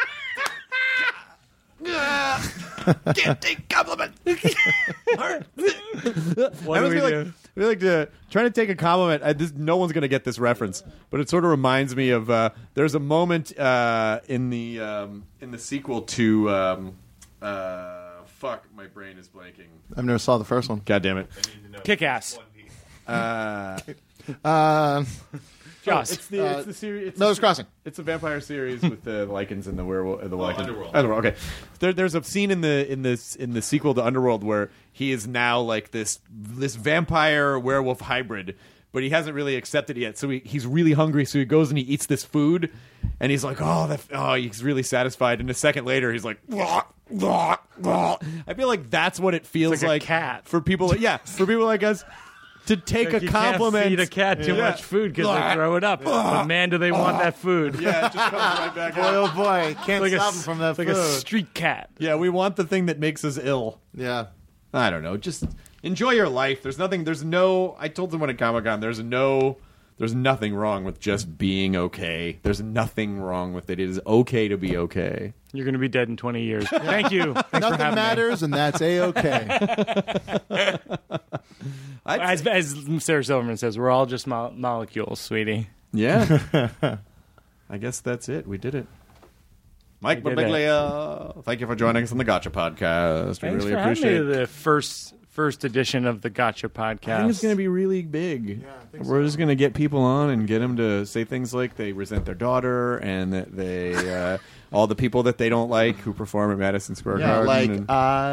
can't take compliment. What I do always we feel do? like, I feel like to, trying to take a compliment. I, this, no one's going to get this reference, but it sort of reminds me of. Uh, there's a moment uh, in the um, in the sequel to. Um, uh, fuck, my brain is blanking. I've never saw the first one. God damn it. Kick ass. Uh, Uh, Joss. it's the it's the series. It's Miller's the- Crossing. It's a vampire series with the Lycans and the werewolf. Uh, the Lycans. Underworld. Underworld. Okay. There, there's a scene in the in this in the sequel to Underworld where he is now like this this vampire werewolf hybrid but he hasn't really accepted it yet. So he, he's really hungry, so he goes and he eats this food, and he's like, oh, that, oh, he's really satisfied. And a second later, he's like, blah, blah, blah. I feel like that's what it feels It's like a like cat. for people. Yeah, for people like us to take Like a you compliment. Can't feed a cat too Yeah. much food because they throw it up. But man, do they want that food? Yeah, it just comes right back Boy, out. oh boy, can't Like a, stop him from that it's like food. a street cat. Yeah, we want the thing that makes us ill. Yeah. I don't know. Just enjoy your life. There's nothing. There's no. I told someone at Comic Con. There's no. There's nothing wrong with just being okay. There's nothing wrong with it. It is okay to be okay. You're going to be dead in twenty years. Thank you. Thanks for Nothing having matters, and that's a-okay. me. As, as Sarah Silverman says, we're all just mo- molecules, sweetie. Yeah. I guess that's it. We did it. Mike We did Birbiglia, thank you for joining us on the Gotcha Podcast. We Thanks really for appreciate having me it. to the first first edition of the Gotcha podcast. I think it's going to be really big. Yeah, I think We're so. just going to get people on and get them to say things like they resent their daughter and that they, uh, all the people that they don't like who perform at Madison Square Yeah, Garden. like and-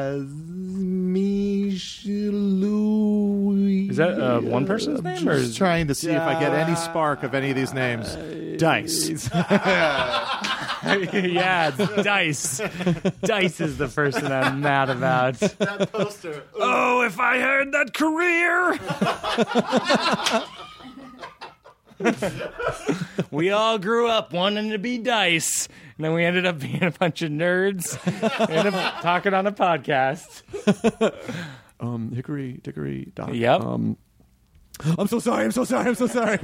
Azmi. Is that uh, one person's name? I'm Or just is... trying to see if I get any spark of any of these names. Dice. yeah, it's Dice. Dice is the person I'm mad about. That poster. Oh, if I had that career! We all grew up wanting to be Dice, and then we ended up being a bunch of nerds. We ended up talking on a podcast. um, Hickory Dickory Dock. Yep. Um, I'm so sorry. I'm so sorry. I'm so sorry.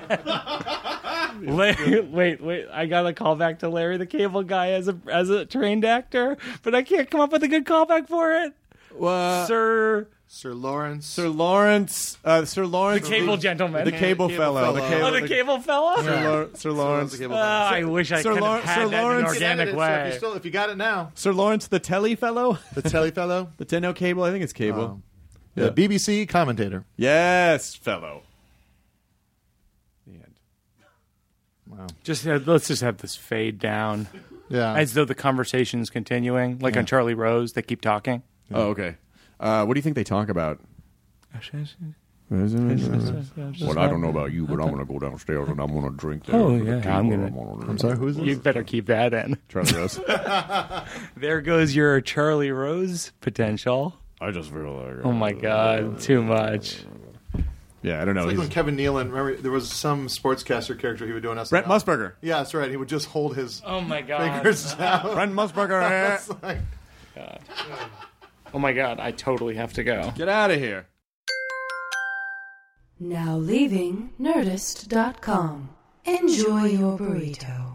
Larry, wait, wait! I gotta call back to Larry the Cable Guy as a as a trained actor, but I can't come up with a good callback for it. Uh, Sir, Sir Lawrence. Sir Lawrence. Uh, Sir Lawrence. the Cable Gentleman, The cable, Cable fellow. The fellow. cable, oh, the, Cable Fella. Sir, Law- Sir Lawrence. the Cable Oh, I wish I Sir could Law- have had Sir that Lawrence- in an organic So if, way. you still, if you got it now, Sir Lawrence the Telly fellow. the telly fellow, The Tenno Cable. I think it's Cable. Oh. the B B C commentator. Yes, fellow. The end. Wow. Just uh, let's just have this fade down, Yeah. as though the conversation's continuing, like Yeah. on Charlie Rose. They keep talking. Oh, okay. Uh, what do you think they talk about? Well, I don't know about you, but I'm going to go downstairs and I'm going to drink there. Oh, for the yeah, cable. I'm gonna- gonna- I'm sorry, who's this? You better keep that in. Charlie Rose. There goes your Charlie Rose potential. I just feel like. Oh my God, too much. Yeah, I don't know. It's like He's- when Kevin Nealon, remember, there was some sportscaster character he would do on S N L. Brent Musburger. Yeah, that's right. He would just hold his Oh my God. fingers down. Brent Musburger. It's like, Oh my God, I totally have to go. Get out of here. Now leaving Nerdist dot com. Enjoy your burrito.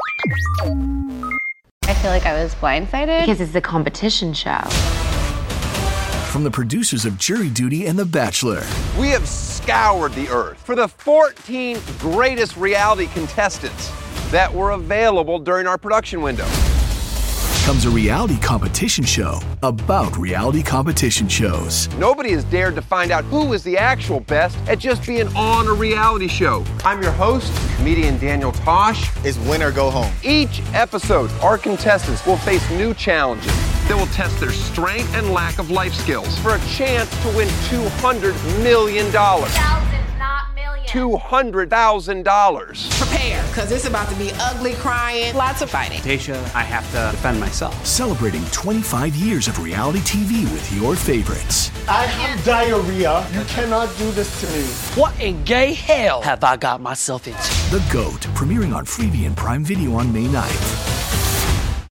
I feel like I was blindsided. Because it's the competition show. From the producers of Jury Duty and The Bachelor. We have scoured the earth for the fourteen greatest reality contestants that were available during our production window. Comes a reality competition show about reality competition shows. Nobody has dared to find out who is the actual best at just being on a reality show. I'm your host, comedian Daniel Tosh. It's win or go home. Each episode, our contestants will face new challenges that will test their strength and lack of life skills for a chance to win two hundred million dollars. Thousands, not millions. two hundred thousand dollars. Prepare, because it's about to be ugly crying, lots of fighting. Tasha, I have to defend myself. Celebrating twenty-five years of reality T V with your favorites. I have diarrhea. You cannot do this to me. What in gay hell have I got myself into? The GOAT, premiering on Freevee and Prime Video on May ninth.